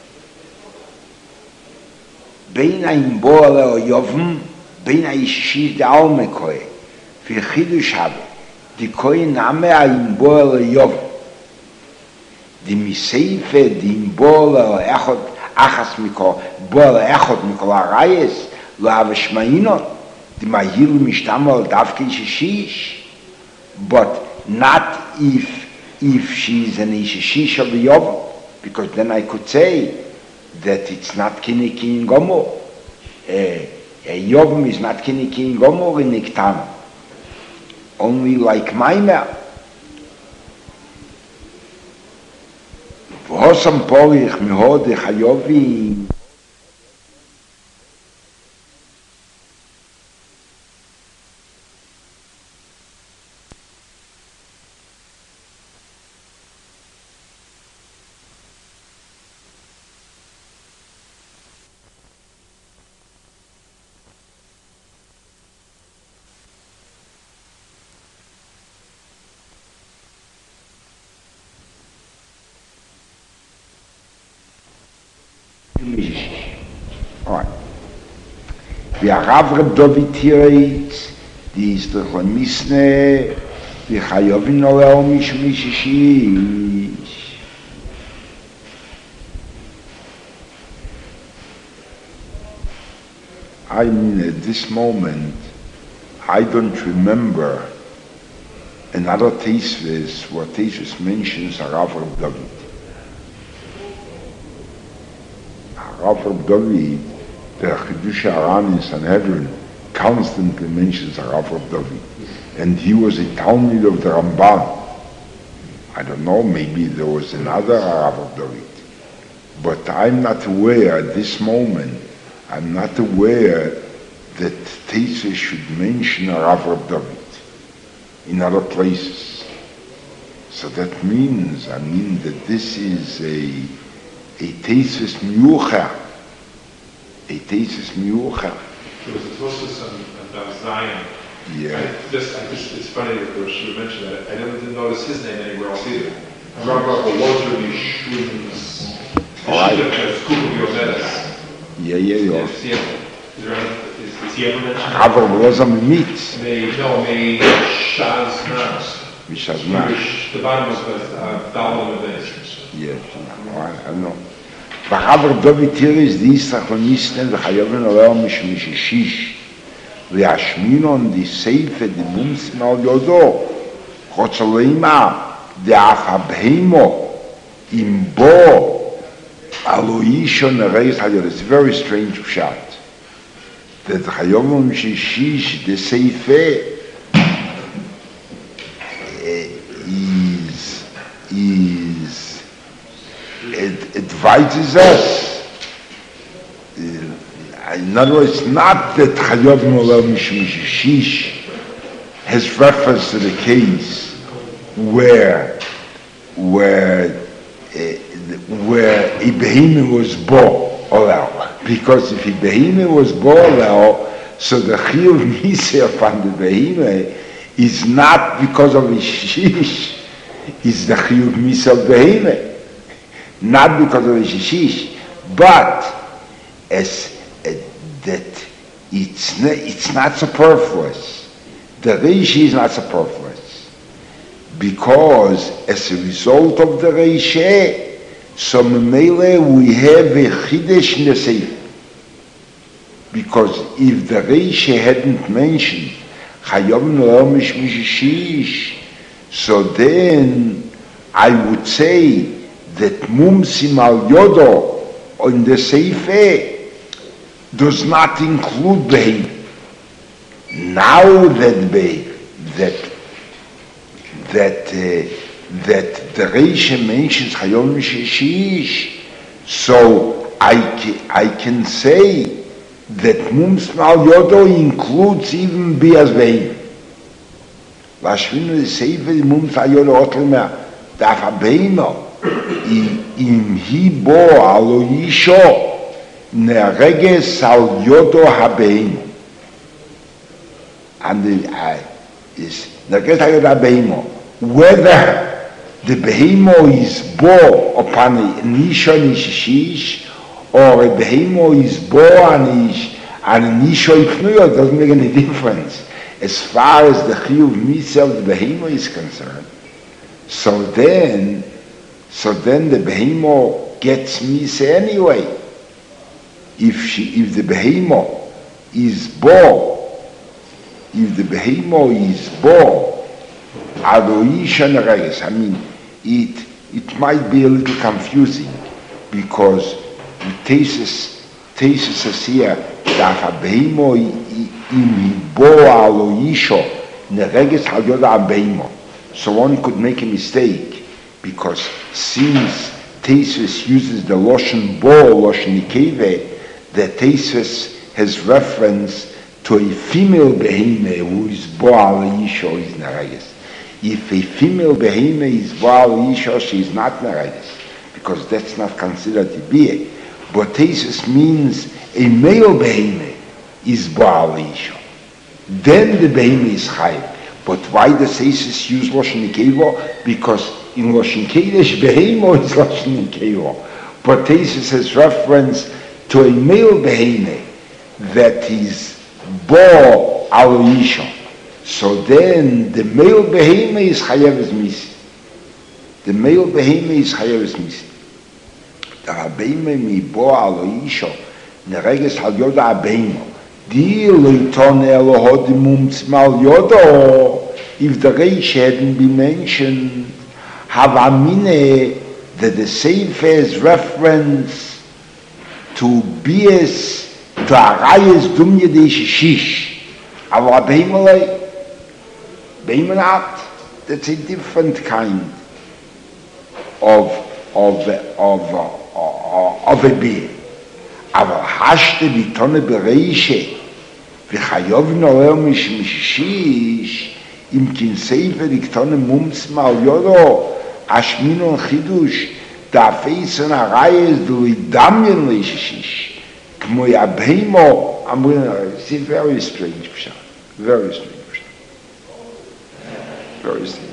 bein ein Boalel Yovim bein ein Shishish the Alme Koi for Chidush habe the Koi name ein Boalel Yovim the Miseife the Boalel Echot Achas Mikol Boalel Echot Mikol Arayes lo have Shmainot the Mahil Mishtamal Davke Shishish, but not if if she's an Ishishish of the Yovim, because then I could say that it's not Kiniki in Gomo. A, a Yovim is not Kiniki in Gomo in Niktam. Only like Maimer. V'hosam porich mihod Chayovim. Alright. והרב רב דוד תירץ, די יסטרחון מיסנה, וחייבים נולאו משום שישיש. I mean, at this moment, I don't remember another Teisves where Teisves mentions a Rav Rab David. Rav Rab David, the Chidush Aran in Sanhedrin, constantly mentions a Rav Rab David. And he was a Talmid of the Ramban. I don't know, maybe there was another Rav Rab David. But I'm not aware at this moment, I'm not aware that Teisves should mention a Rav Rab David in other places. So that means, I mean, that this is a a Tesis Miucha, a Tesis Miucha. There was a Tosus on, on Zion. Yeah. I just, I just, it's funny that you mentioned that. I never did notice his name anywhere else either. Rabbi Walter Mishun's Yeah, yeah, yeah. Is he ever, is there any, is, is he ever mentioned? Aber Blosam Mitz. May, no, may Shaz Nas. Mishaz Nas. The bottom of the uh, dollar of the Yes, I know. But David here is the Yisrach Lamisten, the Chayaven Olam Mishmishish. The Ashminon, the Seife, the Mumsim al Yodo. Chotzaleima, the Achabheimo, Imbo, Aloishon, Reis Hayod. It's a very strange shot. That Chayaven Mishmishish, the Seife, is, is, it advises us. Uh, in other words, not that Chayav Nolah Mishmishish has reference to the case where where uh, where a behemoth was bo olel, because if a behemoth was bo olel, so the Chiyuv Miseh from the behemoth is not because of the shish, is the Chiyuv Miseh of behemoth. Not because of the shishish, but as uh, that it's not, it's not superfluous. The reishi is not superfluous because as a result of the reishi, so memele we have a chidesh in the sefer. Because if the reishi hadn't mentioned chayav nolah mishmishish, so then I would say that Mumsim al Yodo in the Seife does not include Behem. Now that Behem, that that uh, that the Reisha mentions Hayom Shishish, so I ca- I can say that Mumsim al Yodo includes even Bias Behem. Lashvinu the Seife Mumsim al Yodo Otlema Daf Behem. אם היא בו על אישו נרגס על יודו הבהימו. And the, uh, is נרגס על יודו הבהימו. Whether the behemo is bo upon an isha nishishish or a behemo is bo on an isha ifnuyo, doesn't make any difference. As far as the chiyuv mitzvah of the behemo is concerned. So then So then the behemoth gets misa anyway. If she, if the behemoth is bo, if the behemoth is bo, adoisha neregis. I mean, it it might be a little confusing because the thesis thesis is here that a behemoth im bo adoisha neregis hayoda behemoth. So one could make a mistake. Because since Tesis uses the Loshen Bo, Loshen Nikeve, the Tesis has reference to a female behemah who is Bo al Yisho, is Narayas. If a female behemah is Bo al Yisho, she is not Narayas, because that's not considered to be a. But Tesis means a male behemah is Bo al Yisho. Then the behemah is Chayiv. But why does Tesis use Loshen Nikeve? Because in Loshen Kodesh, Behemo is Loshen Nikeva. But Tesis has reference to a male Behemo that is Bo al Yisho. So then the male Behemo is Chayav as Misi. The male Behemo is Chayav as Misi. The Behemo mi Bo al Yisho, Nereges al Yoda Behemo. Di loitone Elohod mumtzmal Yodo. If the Reish hadn't been mentioned, have amine that the Seif's reference to bias to arayes dumye de shishish. Aber behimalei, behimalat, that's a different kind of of of of, of a being. Aber hashte bitone bereishe v'chayov noel mish mishish im Kinseife diktone mums mal yoro ashminon chidush da feisen a reis du damien lishish kmo yabheimo amrin. It's a very strange pshat, very strange pshat, very strange.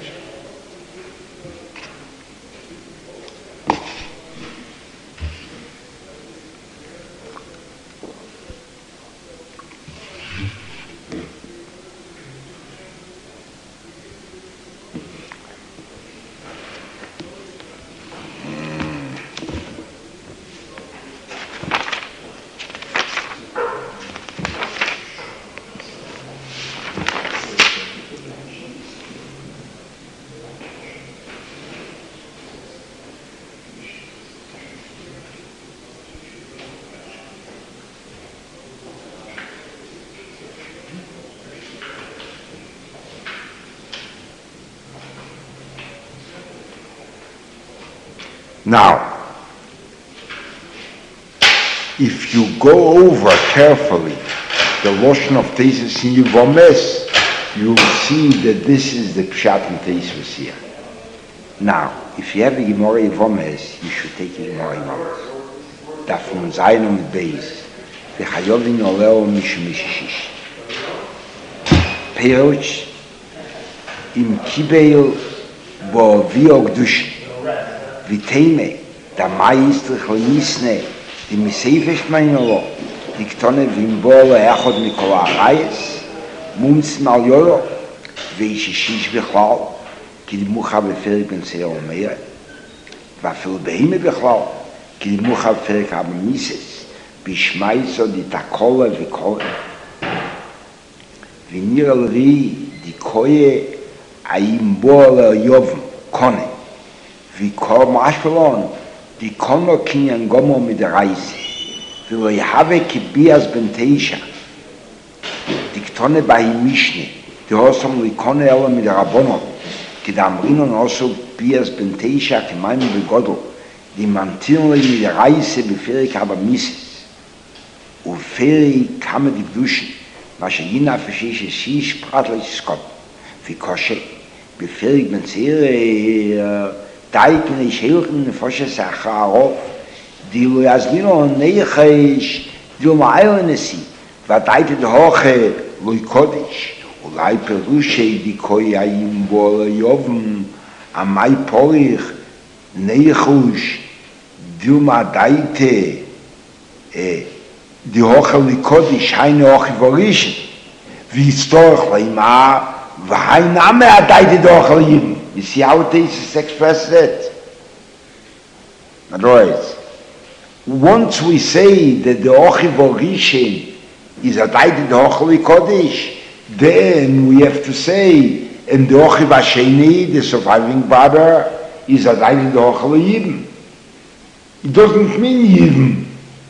Now, if you go over carefully the Lashon of Teisus in Yevomes, you'll see that this is the Pshat in Teisus here. Now, if you have a Gemara Yevomes, you should take a Gemara Yevomes. Dafun Zayin on the base. V'chayovin oleo mishmishish. Peruch im Kibeil bo viogdush. Viteime, da maestr khonisne, di misefesh meinolo, diktone vimbole echod mikola reis, mums mal yoro, veish shish bikhlal, ki di mucha beferik ben seo meire, va fil beime bikhlal, ki di mucha beferik hab mises, bishmaiso di takola vikol, vinir al ri di koye aimbole yovm kone, wie kom Ashkelon, die Kono kinyan gomo mit der Reise, wie lo yahave kibias ben Teisha, die Ktone bei Mishne, die hosom li Kone ela mit der Rabbonon, ki da amrinon oso bias ben Teisha, ki meinen begodl, die mantinle mit der Reise beferik aber Mises, u feri kame die Duschen, washe jina fishische shish pratlich skot, wie koshe, beferik ben Zere, Daikne ich hilken fosche Sache auf, die lo yazlino neichish, die um Eilnesi, va daite de hoche loi kodish, ulai perushe di koi ayim bole yovm, amai porich, neichush, die um daite, die hoche loi kodish, heine hoche vorishen, wie storch leima, va heine ame a daite de hoche yim. You see how Teisus expresses it? In other words, once we say that the Ochiv Orishin is a Daite the Ochli Kodesh, then we have to say, and the Ochiv Hasheni, the surviving brother, is a Daite the Ochli Yibim. It doesn't mean Yibim,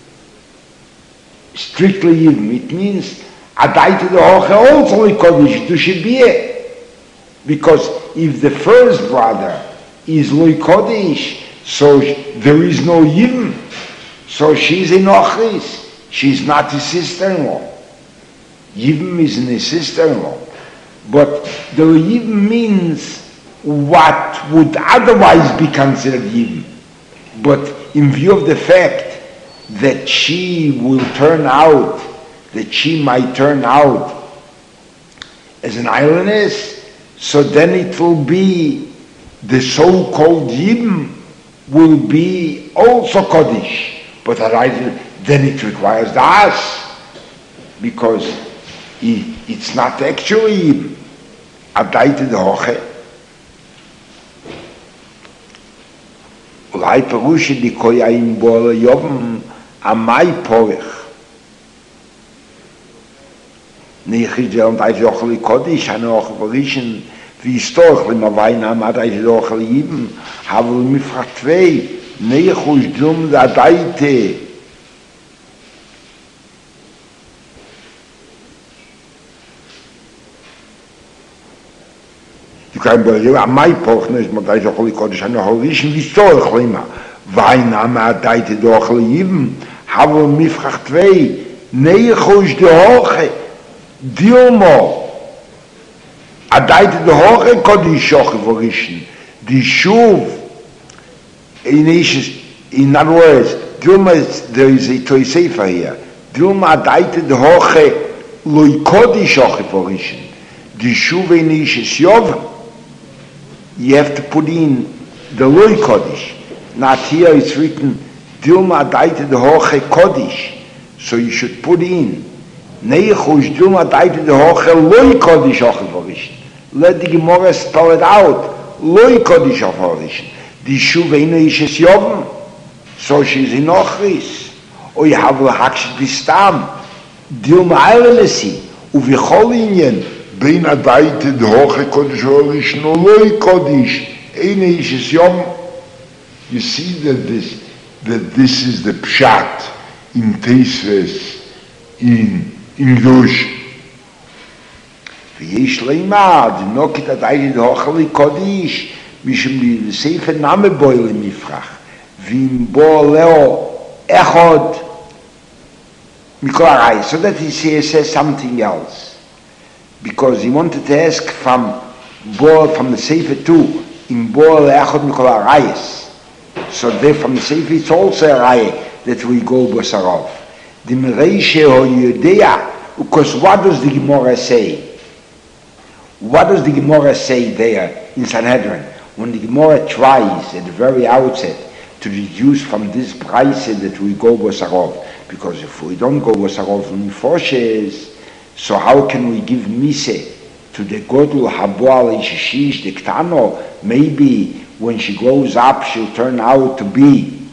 strictly Yibim. It means a Daite the Ochli Kodesh, to Shebiyeh. Because if the first brother is Loi Kodesh, so there is no Yibim. So she's in Ochris. She's not his sister-in-law. Yibim is in his sister-in-law. But the Yibim means what would otherwise be considered Yibim. But in view of the fact that she will turn out, that she might turn out as an islandess, so then it will be, the so-called Yibim will be also Kodesh. But then it requires the As, because it's not actually Yibim. Adaite de Hoche. Ulai Perushe di Koyaim Bole Yovm Amai Porich. Neichidel und Eich Ocheli Kodesh, Hane Oche Vorishen, wie Storch, Lima Weinam, Ad Eich Ocheli Yibim, Havel Mifrach Tvei, Neichush Dum da Daite. Du kannst bei Jeva, Amai Porch, Neich Mod Eich Ocheli Kodesh, Hane Vorishen, wie Storch, Lima Weinam, Ad Eich Ocheli Yibim, Havel Mifrach Tvei, Neichush de Hoche, Dilmo Adaite de hoche Kodish shoche vorischen. Die Shuv, in, in other words, Dilma, there is a Toy Sefer here. Dilma adaite de hoche Loi Kodish shoche vorischen. Die Shuv in Ishes Yov, you have to put in the Loi Kodish. Not here it's written, Dilma adaite de hoche Kodish. So you should put in, Neichush Dilma adaite de hoche Loi Kodish shoche vorischen. Let the Gemara spell it out. Loi Kodish shoche vorischen. Die Shuv in Ishes Yov, so she's in Ochris. Or you have a Hakshit Bistam. Dilma Eilenesi, Uvicholinien, Bein Adaite, the Hoche Kodesh Horish, no Loi Kodesh, Eine Ishes Yom. You see that this, that this is the Pshat in Teisves, in English. V'yesh leima, the Nokit Adaite, the Hoche Loi Kodesh, Mishum the Sefer Name Boile Mifrach, V'im Bo Leo Echod, so that he says, says something else, because he wanted to ask from Bo, from the Sefer too, in Bo Leachod Mikol Arayis. So there from the Sefer it's also a Raya that we go Bosarov. The Mereishe Ho Yudea, because what does the Gemara say? What does the Gemara say there in Sanhedrin? When the Gemara tries at the very outset to reduce from this price that we go Bosarov, because if we don't go Bosarov Mifoshes, so how can we give Mise to the Godul Haboal Ishishish, the Ktano? Maybe when she grows up, she'll turn out to be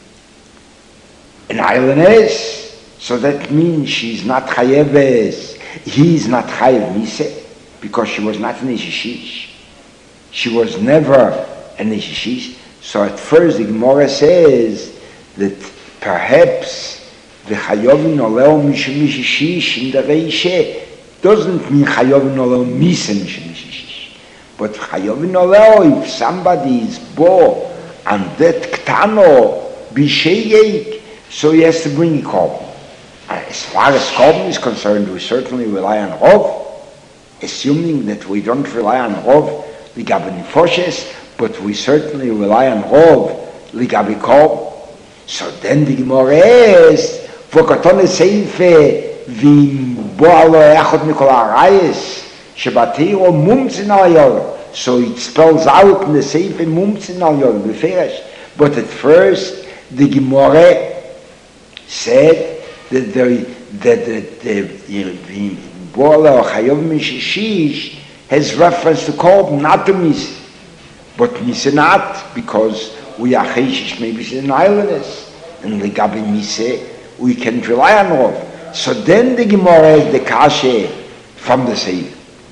an Islandess. So that means she's not Chayeves. He's not Chayev Mise, because she was not an Ishishish. She was never an Ishishish. So at first the Gemara says that perhaps the Chayovin Oleo Mishum Mishishish in the Reishe doesn't mean Chayovin Oleo Misa Mishum Mishishish. But Chayovin Oleo, if somebody is bo and that Ktano Bishayek, so he has to bring a korban. As far as korban is concerned, we certainly rely on Rov, assuming that we don't rely on Rov Ligabi Nifoshes, but we certainly rely on Rov Ligabi korban. So then the Gemara is, for Katone Seife, Vim Boalo Echot Mikol Arayis, Shebatiro Mumtzin Al Yor. So it spells out in the Seife Mumtzin Al Yor, Beferish. But at first, the Gemara said that the that the Vim Boalo Chayov Mishishish has reference to Korban, not to Misa. But Misa not, because we are Cheshish, maybe it's an islandess. And the Gabi Misa, we can rely on Rov. So then the Gemara is the Kashe from the Sefer.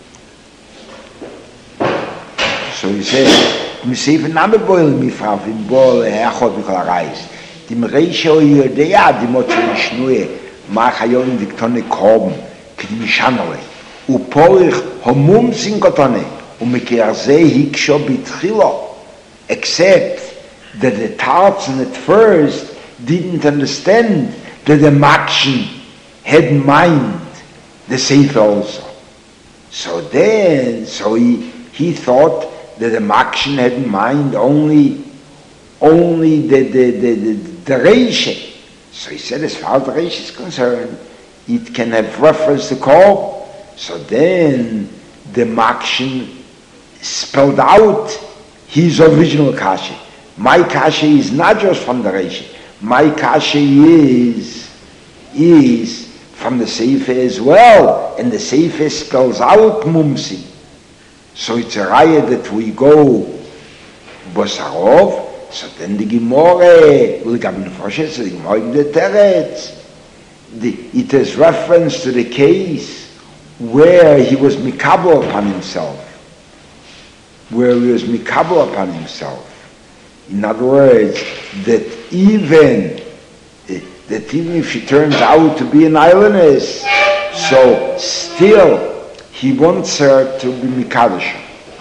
So he says, "Mi Sefer Name Boil Mifrach Vim Bo Leachod Mikol Arayis." Dim Reishe O Yodea Dimot Shnue Ma Chayon Diktone Korban K'dim Shanole Uporich Homum Sinkotone Umikerzeh Hiksho Bitchilo. Except that the Tartzen at first didn't understand that the Makshin had in mind the Sefer also. So then, so he, he thought that the Makshin had in mind only only the, the, the, the, the Reishe. So he said, as far as the Reishe is concerned, it can have reference to Korban. So then the Makshin spelled out his original Kashi. My Kashi is not just from the Reishe. My Kashi is, is from the Sefer as well. And the Sefer spells out Mumsi. So it's a raya that we go Bosarov. So then the Gemara will come in Foshes, the Gemara in the Teretz. It is reference to the case where he was mikabo upon himself. Where he was mikabo upon himself. In other words, that even that even if she turns out to be an islandess, so still he wants her to be mikadosh.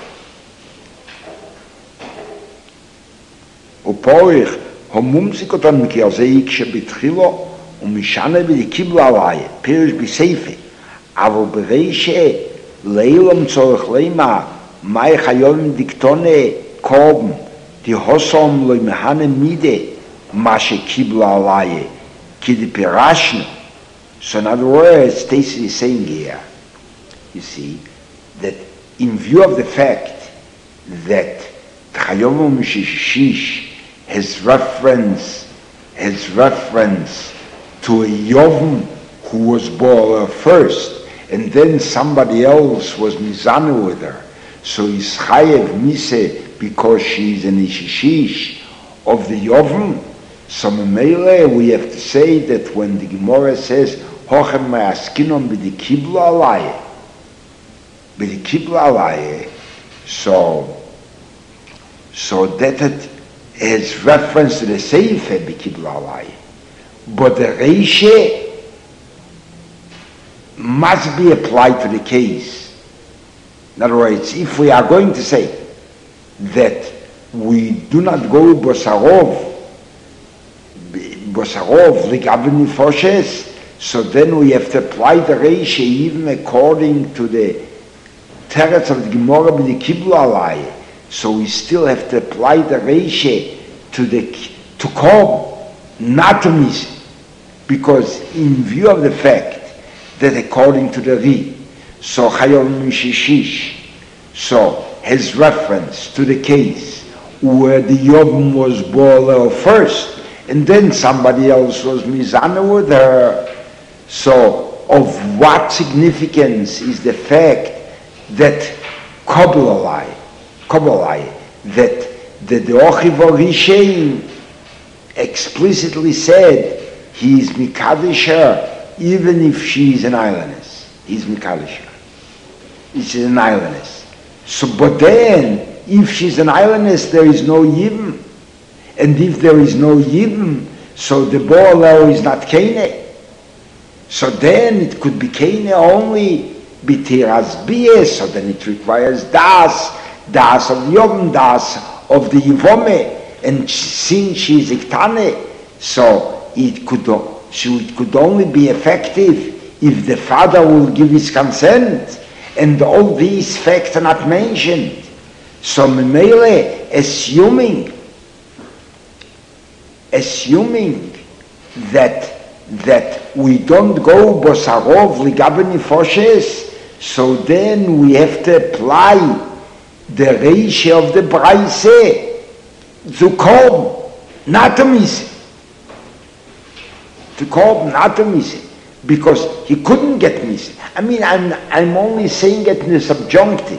Uporich homumsikoton mikiazeik shebitchilo umishane b'dikiblo alay pirish b'seife avo b'reishe Leilam tzorach leima, mai chayovim diktone korben, die hosom lo mehane mide, mashe kibla alaye, ki di pirashne. So in other words, Stacy is saying here, you see, that in view of the fact that Chayom Mishishish has reference, has reference to a Yovim who was born first, and then somebody else was Mizanu with her. So is Chayev Mise because she is an Ishishish of the Yovim. So Memele, we have to say that when the Gemara says, Hochem Ma'askinom b'di Kibla Alaye, b'di Kibla Alaye, so, so that it has reference to the Seife b'di Kibla Alaye. But the Reishe must be applied to the case. In other words, if we are going to say that we do not go Bosarov, Bosarov, Ligabini Foshes, so then we have to apply the Reishe even according to the Teretz of the Gemara b'di Kibla Alaye. So we still have to apply the Reishe to the to Korb, not to Mise. Because in view of the fact that according to the Ri, so Chayom Mishishish, so has reference to the case where the Yovim was born first, and then somebody else was Mizana with her. So of what significance is the fact that Kabbalah, Kabbalah, that the Ochiv Rishein explicitly said he is Mikadosh her even if she is an islandess. He is Mikadosh her. She's an islandess. So, but then, if she's an islandess, there is no Yibam. And if there is no Yibam, so the Bo'aleo is not Kene. So then it could be Kene only B'tiras Biyeh, so then it requires Das, Das of Yom, Das of the Yivome, and since she is Iktane, so it could, so it could only be effective if the father will give his consent, and all these facts are not mentioned. So Memele, assuming, assuming that that we don't go Bosarov Ligabeni Foshes, so then we have to apply the ratio of the Braise to Korb, not to Mise. To Korb, not to Mise. Because he couldn't get Mise. I mean, I'm, I'm only saying it in the subjunctive.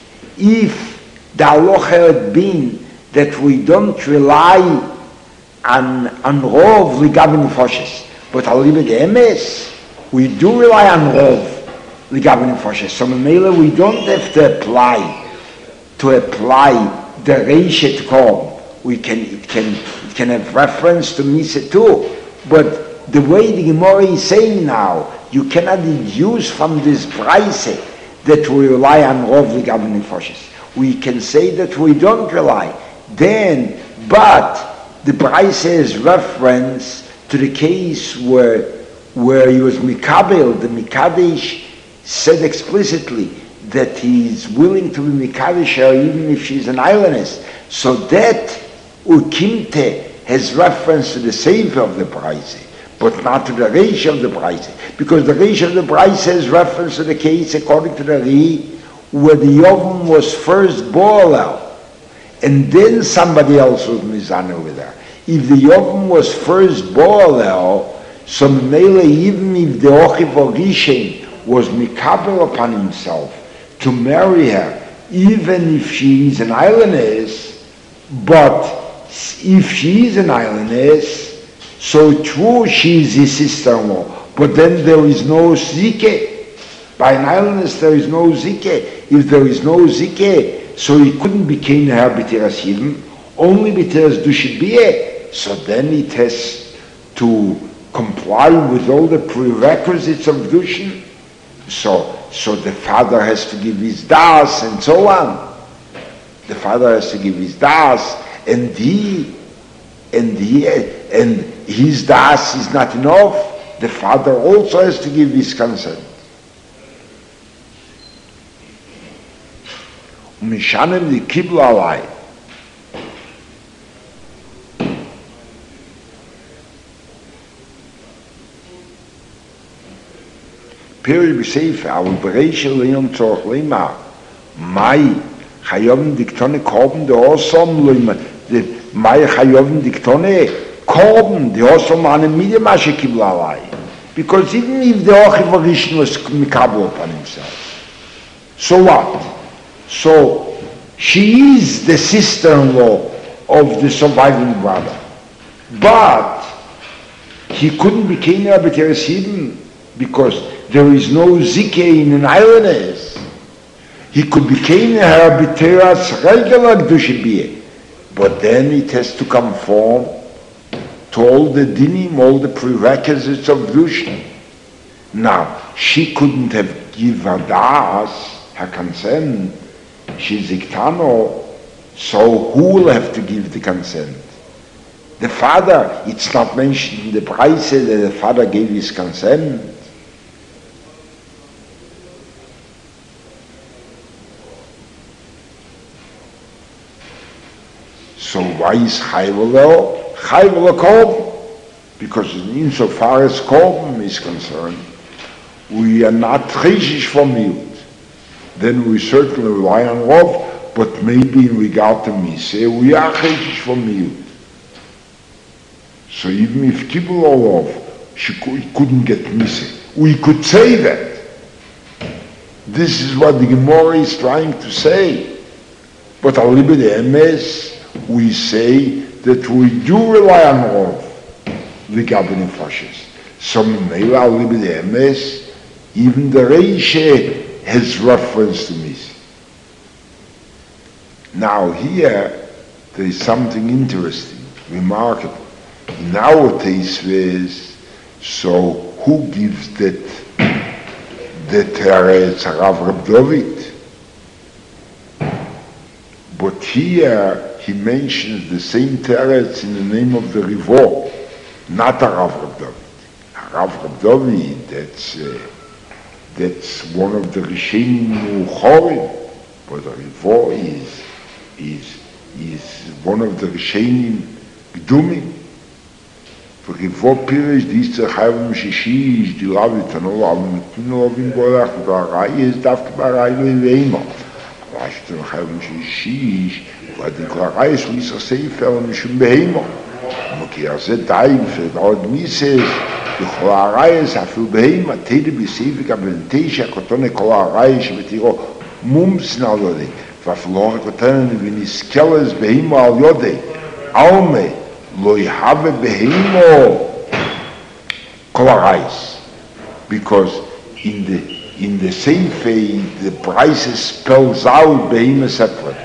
If the halacha had been that we don't rely on, on Rov Ligabeni Foshes, but I'll leave it the M S. We do rely on Rov Ligabeni Foshes. So Memele, we don't have to apply to apply the Reishet Korb. We can it can it can have reference to Mise too. But the way the Gemara is saying now, you cannot deduce from this Braise that we rely on Rov Ligabeni Foshes. We can say that we don't rely. Then, but the Braise is reference to the case where where he was Mikabel, the Mikadesh said explicitly that he is willing to be Mikadesh her even if she's an islandess. So that Ukimte has reference to the Sefer of the Braise, but not to the ratio of the Braise. Because the ratio of the Braise has reference to the case according to the Ri, where the Yovim was first Bo'alel, and then somebody else was Mizana with her. If the Yovim was first Bo'alel, so Mele, even if the Ochiv Rishein was Mikabel upon himself to marry her, even if she is an islandess, but if she is an islandess, so true she is his sister-in-law, but then there is no Zike. By an islandess there is no Zike. If there is no Zike, so he couldn't be Kain her B'tiras Yibam, only B'tiras Dushibiyeh. So then it has to comply with all the prerequisites of Dushin. So, so the father has to give his das and so on. The father has to give his das, and he, and he, and his das is not enough. The father also has to give his consent. ומשנם די קיבלו עליי. פירוש בספר, אבל בריש של עליון צורך לימה, מאי חייבים דיקטונה קורבן דה אוסום לימה, מאי חייבים דיקטונה קורבן דה אוסום הנמידה מה שקיבלו עליי. Because even if the Ochiv was mikabel upon himself. So what? So she is the sister-in-law of the surviving brother. But he couldn't be Kenya B'Teresidim because there is no Zike in an islandess. He could be Kenya her B'Teras regular Gdusha. But then it has to conform to all the dinim, all the prerequisites of Gdusha. Now, she couldn't have given her das, her consent. She's iktano, so who will have to give the consent? The father, it's not mentioned in the Braise that the father gave his consent. So why is Chayvelo? Chayvelo Korban. Because insofar as Korban is concerned, we are not Cheshish for Miut. Then we certainly rely on Rov, but maybe in regard to Mise, we are Cheshish for Miut. So even if Kibbul or Rov, she couldn't get Mise. We could say that. This is what the Gemara is trying to say. But a little bit M S, we say that we do rely on Rov, the Gabbin Fashes. Some Mela, a little bit M S, even the Reishe has reference to Mise. Now here, there is something interesting, remarkable. In our Teisves, so who gives that, that Teretz Rav Reb David? But here, he mentions the same Teretz in the name of the Rivo, not a Rav Reb David. A Rav Reb David, that's, uh, that's one of the Rishenim Uchorim, but the Rivo is, is, is one of the Rishenim Gdumim. For Rivo Pirish, dies zu Chayvim Shishish, die Ravi Tanol, aber mit Nunovim Borach, und der Reihe ist Davke bei Reihe Leima. Aber ich zu Chayvim Shishish, weil die Klarei ist, wie es er Sefer und schon Beheimo. Und die er sehr daim, für dort Mises, die Klarei ist, er für Beheimo, Tede bis Sefer, aber in Teisha, Kotone Klarei, Shvetiro, Mums na Lode, Vaflore Kotone, wenn es Kelles Beheimo al Yode, Aume, lo have Beheimo Klarei. Because in the in the same way, the price spells out Beheimo separate.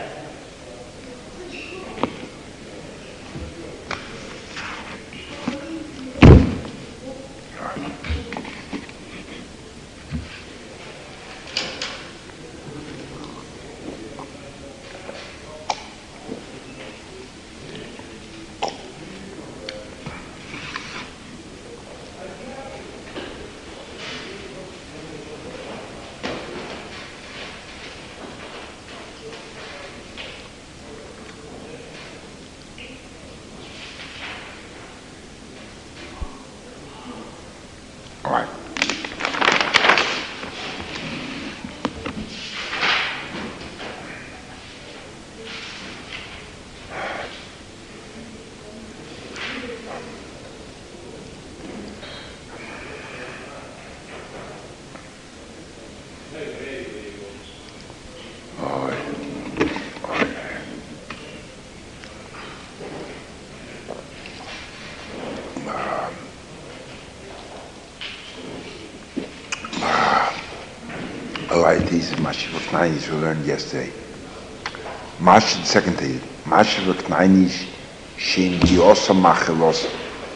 We learned yesterday. Mash the second day. Mash the Knainish Shem Diosa Machelos.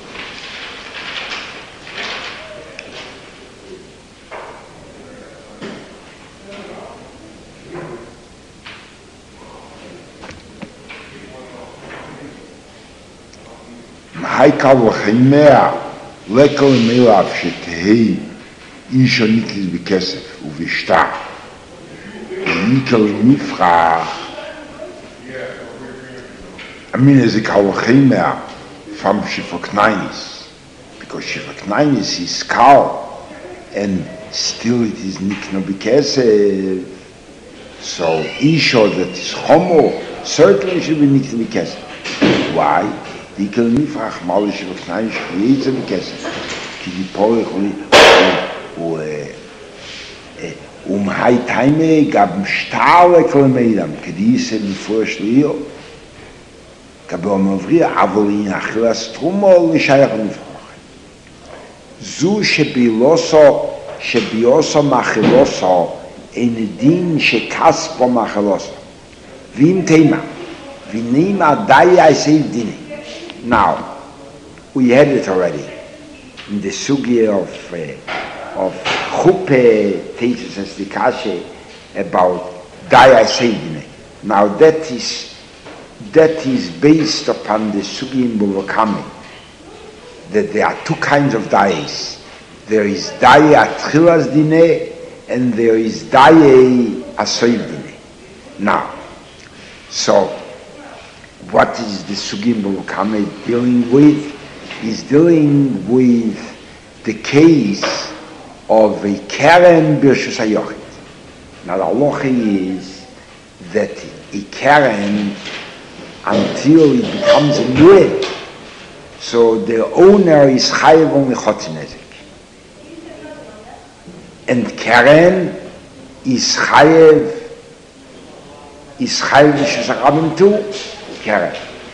Haikal V'chimea Lekel Melav Shetehei Isha Niklis B'Kesef Uvishta Dikel Nifrach. I mean, as a Kalachima from Shifaknainis, because Shifaknainis is Kal, and still it is Nikno Bikesev. So, Isha that is Homo, certainly should be Nikno Bikesev. Why? Dikel Nifrach Mali Shifaknainis creates a Bikesev. Kidipolech um hai Taime gab Stahle Kolmeidam, Kedise before Shlio. Kabel Mavria, Avolin Achilas Trumo, Lishayach Nifrach. Zu Shebiloso, Shebioso Machiloso, Enedin Shekaspo Machiloso. Vim Tema, Vinima Daya I say Dini. Now, we had it already in the Sugi of uh, of Chuppe, Tesis and Stikashe about Daya I say Dini. Now that is that is based upon the Sugi in Buvakami, that there are two kinds of dayas. There is daya atchilas dine, and there is daya asoiv dine. Now, so what is the Sugi in Buvakami dealing with? Is dealing with the case of a keren b'rshus hayochid. Now the halacha is that a keren, until it becomes a mued, so the owner is chayev only chotzinezik, and keren is chayev is chayev b'shus harabim too. Keren,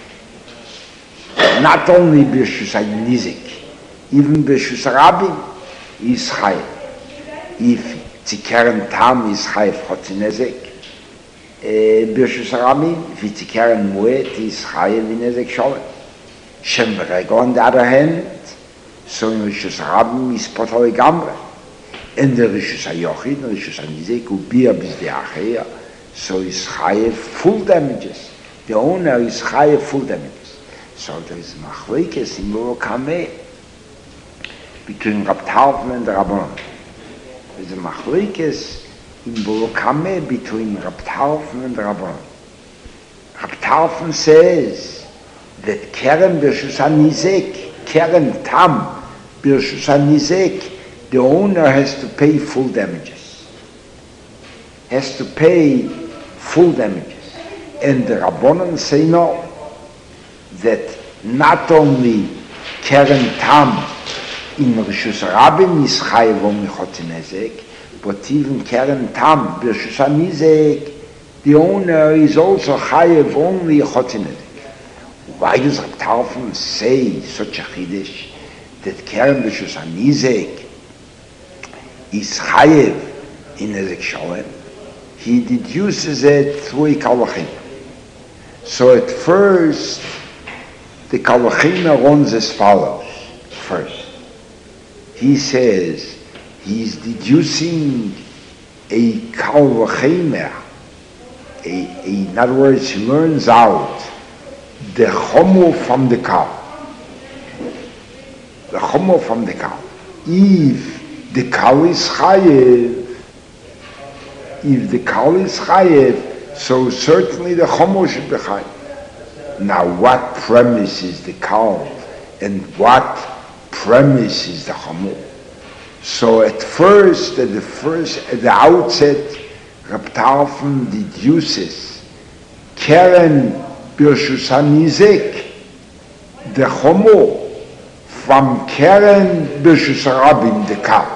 not only b'shus hanizik, even b'shus harabim is chayev. If the keren tam is chayev chotzinezik, Birshus Harabim, if it's a keren muet, is chayev in ezek sholem. Shem Berego, on the other hand, so in Rishus Harabim is potal gamre. And the Rishus Hayochid, the Rishus Hanizek, ubir bis de acher, so is chayev full damages. The owner is chayev full damages. So there is machlekes in Buvakami between Rab Tarfon and the Rabbanon. There is a machlekes in Buvakami between Rab Tarfon and Rabbanon. Rab Tarfon says that keren b'rshus hanizek, keren tam b'rshus hanizek, the owner has to pay full damages. Has to pay full damages. And the Rabbanon say no, that not only keren tam in Rishus Harabim is chayev only chotinezek, but even keren tam b'rshus hanizek, the owner is also chayev only chotinezek. Why does Rab Tarfon say such a chiddush that keren b'rshus hanizek is chayev in ezek sholem? He deduces it through a kalachim. So at first, the kalachim runs as follows. First, he says he's deducing a kalvachemer, a, a, in other words, he learns out the chomo from the cow. The chomo from the cow. If the cow is chayev, if the cow is chayev, so certainly the chomo should be chayev. Now what premise is the cow and what premise is the chomo? So at first, at the first, at the outset, Rab Tarfon deduces keren b'rshus hanizek, the chomo, from keren b'rshus harabim, the cow.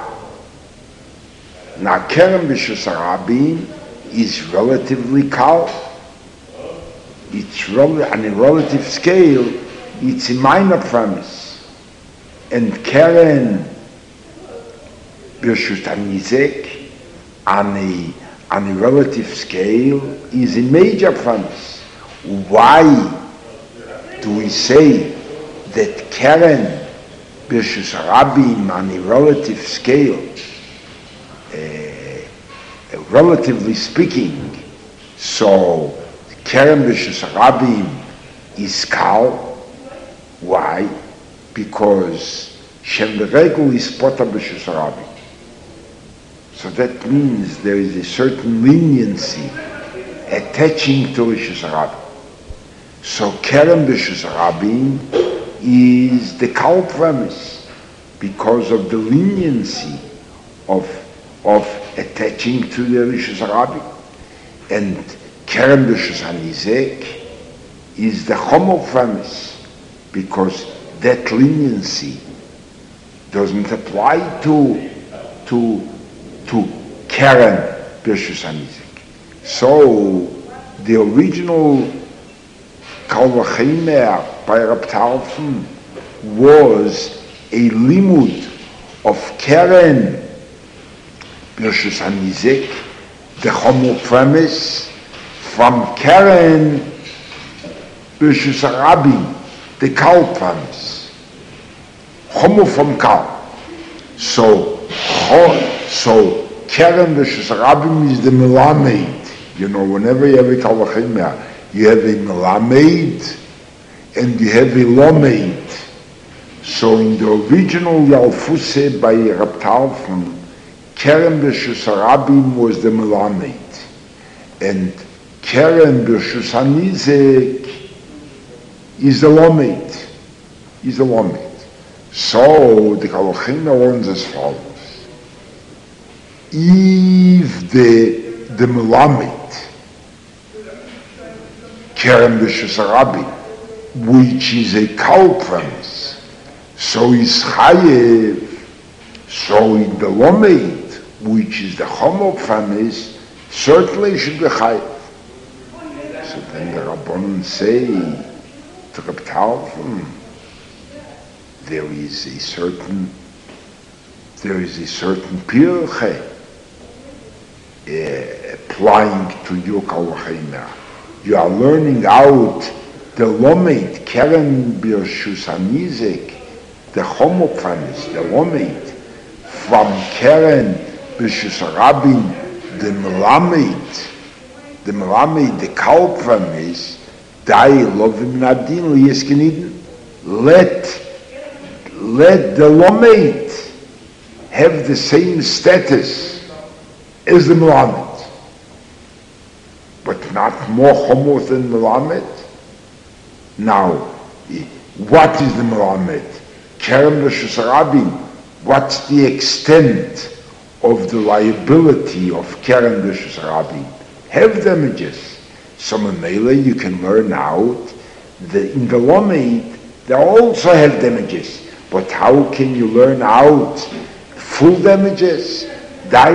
Now keren b'rshus harabim is relatively cow. It's rel- on a relative scale, it's a minor premise, and keren b'rshus hanizek on a on a relative scale is a major premise. Why do we say that keren b'rshus harabim on a relative scale, uh, relatively speaking, so keren b'rshus harabim is kal? Why? Because Shem Beregel is pota b'rshus harabim. So that means there is a certain leniency attaching to Rishus Rabin. So Keren Rishus Rabin is the Kal premise because of the leniency of of attaching to the Rishus Rabin. And Keren Rishus HaNizek is the Chomo premise because that leniency doesn't apply to to to Keren Rishus HaNizek. So the original Kal Vachomer by Rab Tarfon was a limud of Keren Rishus HaNizek, the Chomo premise, from Keren Rishus Rabin, the Kal premise. Chomo from Kal. So, so Keren Rishus Rabin is the Melamed. You know, whenever you have a Kal Vachomer, you have a Melamed and you have a Lomed. So in the original Yalfuse by Rab Tarfon, Keren Rishus Rabin was the Melamed, and Keren Rishus HaNizek is the Lomed, is the Lomed. So the Kal Vachomer runs as follows: if the the Melamed, Keren Rishus Rabin, which is a Kal premise, so is Chayev. So in the Lomed, which is the Chomo premise, certainly should be Chayev. So then the Rabbanon say to Rab Tarfon, there is a certain, there is a certain pirche uh, applying to your Kal Vachomer. You are learning out the Lomed, Keren Rishus HaNizek, the Chomo premise, the Lomed, from Keren Rishus Rabin, the Melamed, the Melamed, the Kal premise, Dai Lovim Nadin Liyeskeniden. Let, let the Lomed have the same status as the Melamed, but not more Chomo than Melamed. Now, what is the Melamed? Keren Rishus Rabin. What's the extent of the liability of Keren Rishus Rabin? Have damages. So Mamela, you can learn out that in the Lomed they also have damages. But how can you learn out full damages? Let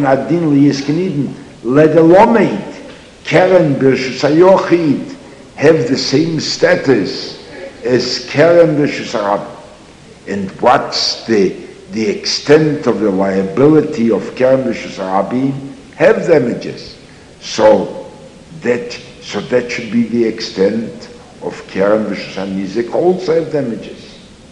the Lomed, Keren Rishus HaYochid, have the same status as Keren Rishus Rabin. And what's the the extent of the liability of Keren Rishus Rabin? Have damages. So that so that should be the extent of Keren Rishus HaNizek, also have damages.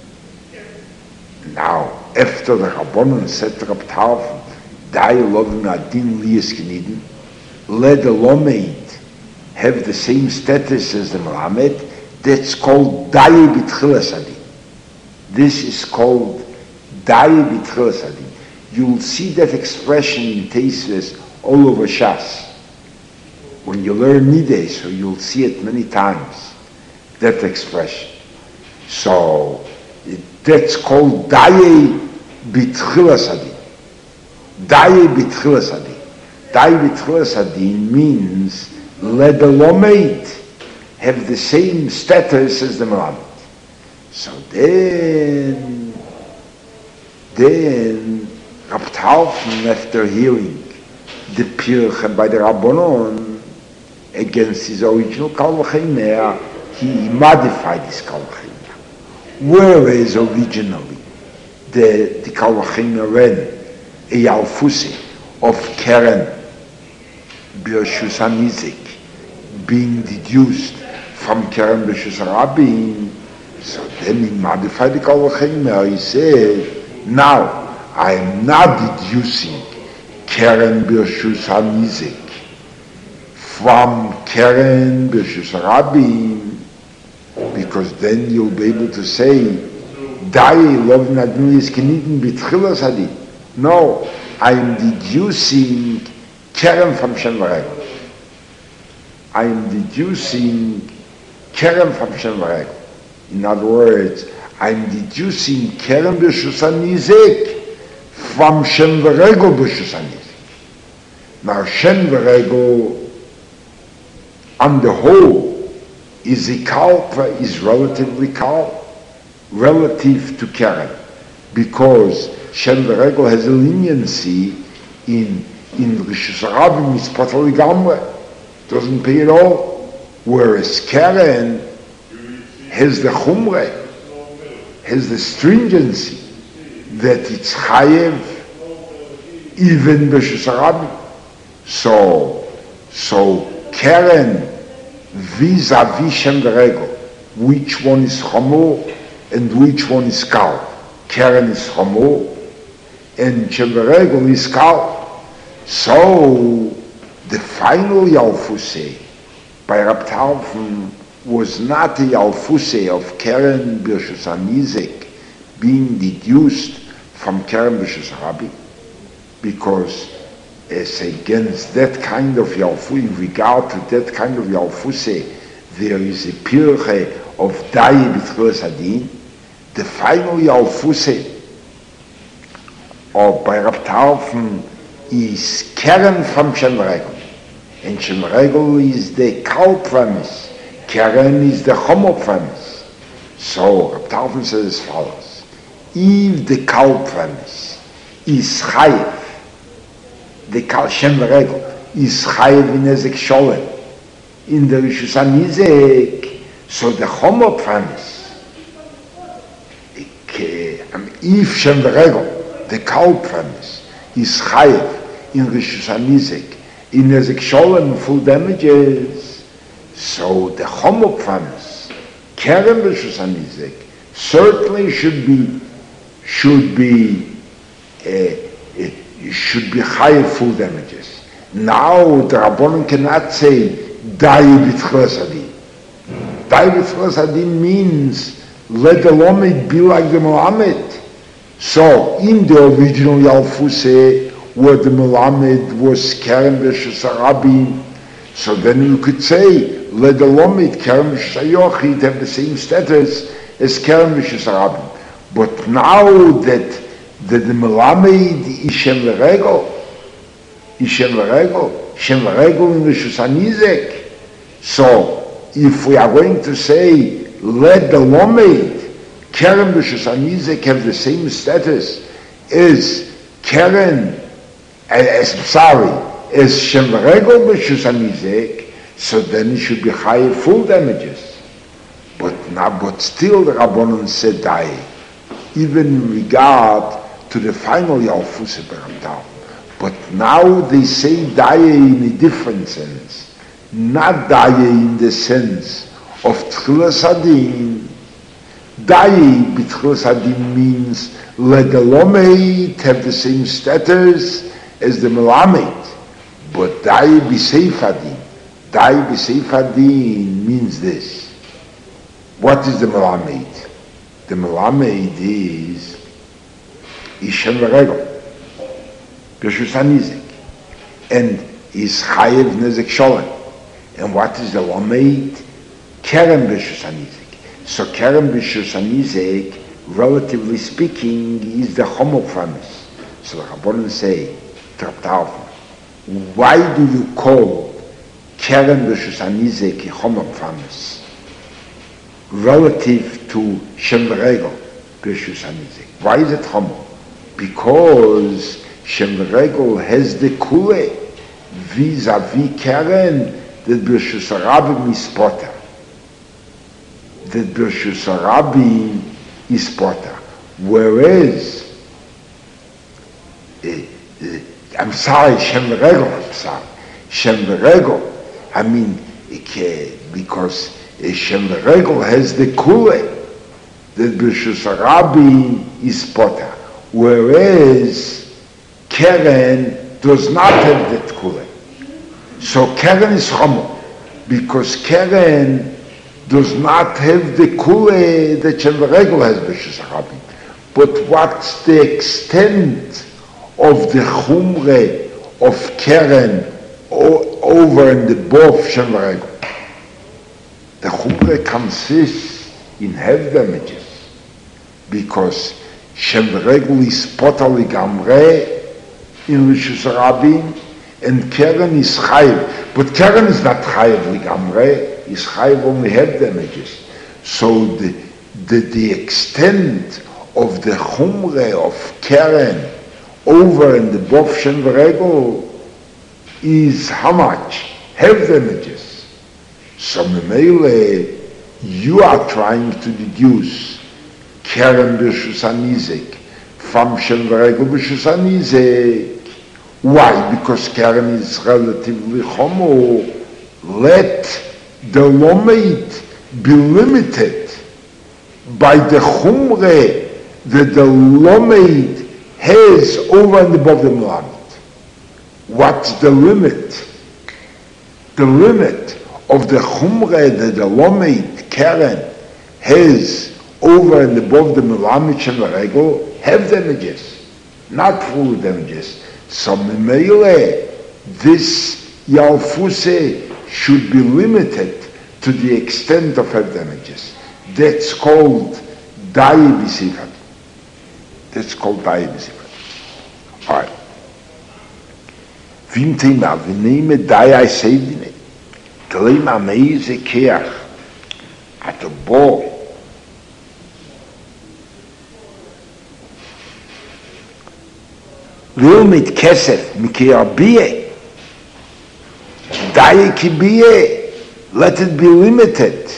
Now, after the Rabbanon said to Rab Tarfon, Dai Lovim Adin Liyeskeniden, let the Lomed have the same status as the Melamed, that's called Dai B'tchilas Adin. This is called Dai B'tchilas Adin. You'll see that expression in Teisves all over Shas. When you learn Nidei, so you'll see it many times, that expression. So, it, that's called Dai B'tchilas Adin. Dai B'tchilas Adin. Dai B'tchilas Adin means let the Lomed have the same status as the Melamed. So then, then Rab Tarfon, after hearing the pirche by the Rabbanon against his original Kal Vachomer, he modified his Kal Vachomer. Whereas originally the, the Kal Vachomer ran a Yalfuse of Keren Rishus HaNizek being deduced from Keren Rishus Rabin. So then he modified the Kal Vachomer. He said, now I am not deducing Keren Rishus HaNizek from Keren Rishus Rabin, because then you'll be able to say, Dai Lovim Adin Liyeskeniden B'tchilas Adin. No, I'm deducing Keren from Shem V'Regel. I'm deducing Keren from Shem V'Regel. In other words, I'm deducing Keren B'Shus HaNizek from Shem V'Regel B'Shus HaNizek. Now Shem V'Regel on the whole is a kalpa, is relatively kal, relative to Keren, because Shem V'Regel has a leniency in in Rishus Harabim is totally gamre, doesn't pay at all, whereas Keren has the chumre, has the stringency that it's chayev even Rishus Harabim. So, so Keren vis-a-vis Shem V'Regel, which one is chamor and which one is kal? Keren is chamor and Shem V'Regel is kal. So the final Yalfusei by Rab Tarfon was not a Yalfusei of Keren B'Shus HaNizek being deduced from Keren B'Shus HaRabbi, because as against that kind of Yalfusei, in regard to that kind of Yalfusei, there is a pirche of Daye B'Tchilas Hadin. The final Yalfusei of by Rab Tarfon is Keren from Shem V'Regel, and Shem V'Regel is the kal premise, Keren is the chomo premise. So Rab Tarfon says as follows: if the kal premise is chayev, the kal Shem V'Regel is chayev in Nezek Sholem in the Rishus HaNizek, so the chomo premise, if Shem V'Regel, the kal premise, is chayev in Rishus HaNizek in Nezek Sholem full damages, so the chomo premise, Keren Rishus HaNizek, certainly should be should be uh, it should be chayev full damages. Now the Rabbanon cannot say Daye B'Tchilas Hadin. Daye B'Tchilas Hadin means let the Lomed be like the Melamed. So in the original Yalfusei, where the Melamed was Keren B'Shus HaRabbi, so then you could say let the Lomed Keren B'Shus HaYochid have the same status as Keren B'Shus HaRabbi. But now that, that the Melamed is Shem V'Regel, is Shem V'Regel, Shem V'Regel in Rishus HaNizek, so if we are going to say let the Lomed Keren B'Shus HaNizek have the same status as Keren, as sorry, as Shem V'Regel B'Shus HaNizek, so then it should be high full damages. But now, but still the Rabbanon said Daye, even in regard to the final Yalfusei B'Rab. But now they say Daye in a different sense, not Daye in the sense of Tchilas Hadin. Daye B'Tchilas Hadin means let the Lomed have the same status as the Melamed, but Daye B'Seif Hadin, Daye B'Seif Hadin means this. What is the Melamed? The Melamed is is Shem V'Regel B'Shus HaNizek, and is chayev Nezek Sholem. And what is the Lomed? Keren B'Shus HaNizek. So Keren B'Shus HaNizek, relatively speaking, is the chomo premise. So the Rabbanon say, why do you call Keren B'Shus HaNizek a chomo premise relative to Shem V'Regel B'Shus HaNizek? Why is it chomo? Because Shem V'Regel has the kule vis-a-vis Keren that B'Shus HaRabbi is potter. That B'Shus HaRabbi is potter. Whereas, uh, uh, I'm sorry, Shem V'Regel, I'm sorry. Shem V'Regel, I mean, uh, because uh, Shem V'Regel has the kule that B'Shus HaRabbi is potter. Whereas Keren does not have that kule. So Keren is chomo, because Keren does not have the kule that Shem V'Regel has B'Shus HaRabbi. But what's the extent of the chumre of Keren o- over and above Shem V'Regel. The chumre consists in heavy damages because Shem V'Regel is potali gamre in Rishus Rabin and Keren is chayiv. But Keren is not chayiv ligamre, is chayiv only heavy damages. So the, the, the extent of the chumre of Keren over and above Shem V'Regel is how much? Heavy damages. So Memele, you are trying to deduce Keren b'Rishus HaNizek from Shem V'Regel b'Rishus HaNizek. Why? Because Keren is relatively chomo. Let the lomeid be limited by the chumre that the lomeid has over and above the melamed. What's the limit? The limit of the chumre that the lomeid Keren has over and above the melamed Shem V'Regel have damages, not full damages. So Memele, this Yalfuse should be limited to the extent of have damages. That's called Da'i B'Sifat. That's called Da'i B'Sifat. All right. Vim Tema, v'neime Da'i Seidine, Tleim Amei Zekeach, at a ball. Lil mit kesef, mikir bie, Da'i Kibie, let it be limited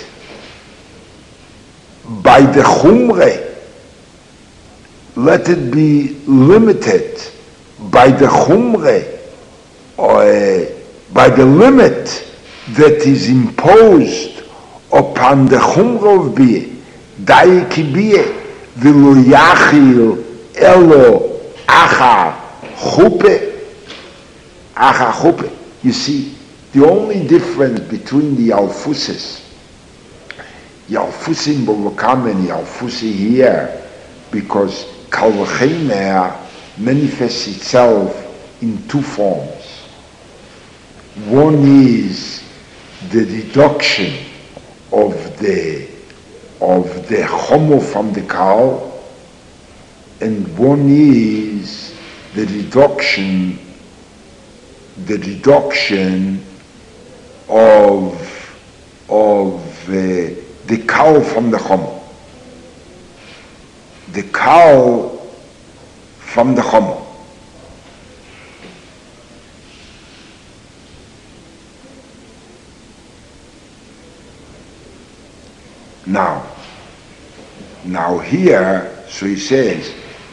by the chumre. Let it be limited by the chumre, or uh, by the limit that is imposed upon the chumre of bie. Da'i Kibie, v'lo yachil elo acha chupe, acha chupe. You see, the only difference between the Alfuses, Yalfusim Bovokam and Yalfusi here, because Kal V'Chemer manifests itself in two forms. One is the deduction of the of the homo from the cow, and one is the deduction the deduction of of uh, the cow from the homo. The cow from the homo. Now, now here, so he says,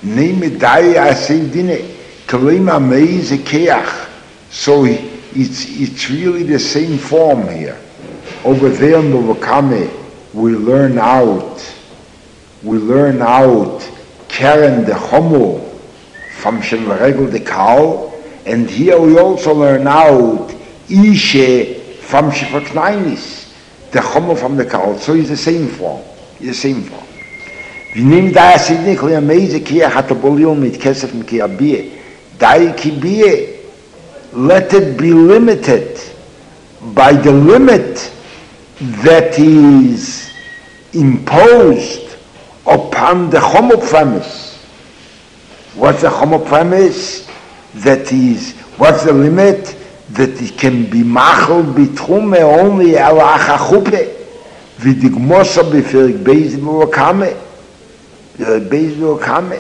so it's it's really the same form here. Over there in Bavakame, we learn out, we learn out Keren the Homo from Shem V'Regel the cow, and here we also learn out Ishe from Shifra Knainis, the Homo from the cow. So it's the same form. It's the same form. V'nim Da'i Asidnik li'amei Zekiach hatabolil mit kesef mikiyabiyeh. Da'i kibiyeh. Let it be limited by the limit that is imposed upon the Homo premise. What's the Homo premise? That is, what's the limit? That it can be machal bitchume only al achachupe v'digmosa b'firik beis v'okame beis v'okame.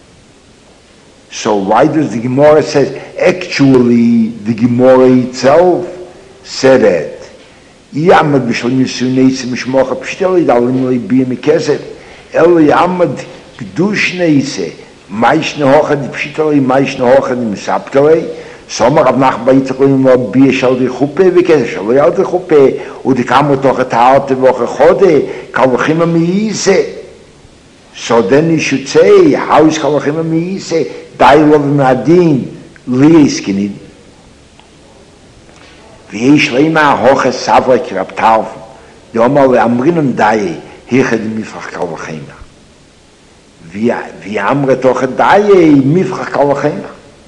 So why does the Gemara say, actually the Gemara itself said that Yamad b'shlim yisunei mishmocha p'shteli dalim le'biyah mikesef el yamad k'dush neise ma'ishne hocha di p'shteli ma'ishne hocha di misapteli Sommer ab nach Beitzaklim wa biyah shal di chuppe v'kesef shal yal di chuppe u di kamo toch et ha'arte voche chode kalvachima mi'ise. So then you should say, how is kalvachima mi'ise? Dailov Nadin Lieskinid V'yesh leima hoche savre kirabtarv Yoma le'amrinun daye Heched mifrach kalvachema V'yamre toche daye mifrach kalvachema.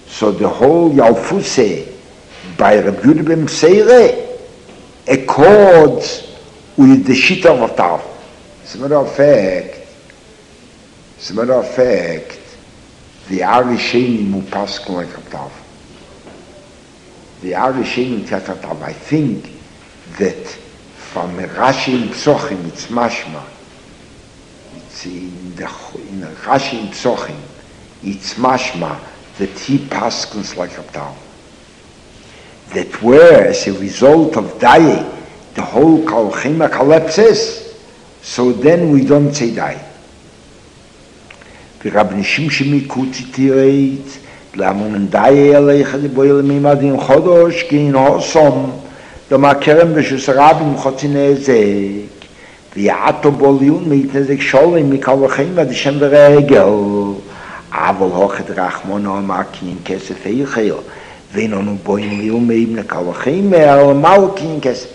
So the whole Yalfuse by Rabbi Yehuda ben Meseire accords with the Shita of Rav Talfon. As a matter of fact, as a matter of fact, the Arishenim who pass like Rav Talfon. The Arishenim who pass like Rav Talfon. I think that from Rashi in Psochim, it's mashma. It's in the in Rashi in Psochim, it's mashma that he paskins like Rav Talfon. That were as a result of Daye, the whole Kol Chema collapses, so then we don't say Daye. ורב נשים שמיקוצי תיראת, לאמון Daye עליך לבויל מימדים חודש, כי אין הוסום, למה כרם בשוס רבים חוצי נזק, ויעטו בוליון מיתנזק שולם מקל חיים עד שם ורגל, אבל הוכת רחמונו אמר כי אין כסף איכל, ואין לנו בוים ליומיים לקל חיים, אלא מהו כי אין כסף.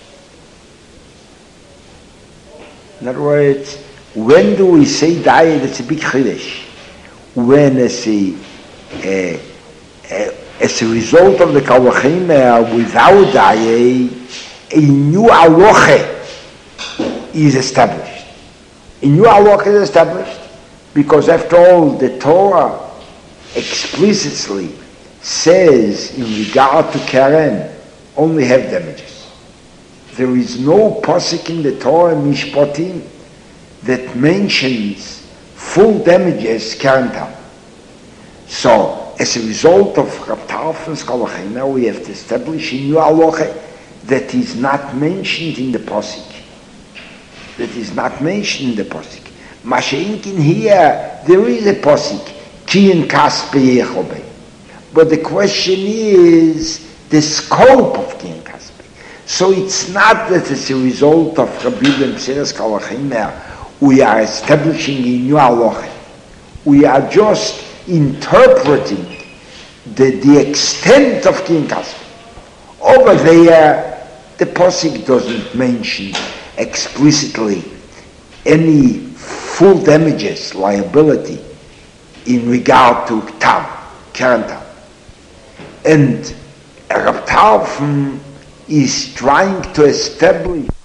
In other words, when do we say Daye, that's a big chiddush. When as a, uh, uh, as a result of the Kalvachim uh, without Daye, a new aloche is established. A new aloche is established because after all the Torah explicitly says in regard to Karen only have damages. There is no posik in the Torah Mishpatim that mentions full damages Karen. So, as a result of Rav Talfon's Kalachina, we have to establish a new halacha that is not mentioned in the posik. That is not mentioned in the posik. Masha'inkin here, there is a posik, ki en kaspe yechobe. But the question is the scope of ki en kaspe. So it's not that as a result of Rabbi Yehuda ben Meseire's Kalachina, we are establishing a new halacha. We are just interpreting the, the extent of ki en kaspe. Over there, the posik doesn't mention explicitly any full damages liability in regard to tam, Karen tam. And Rav Talfon is trying to establish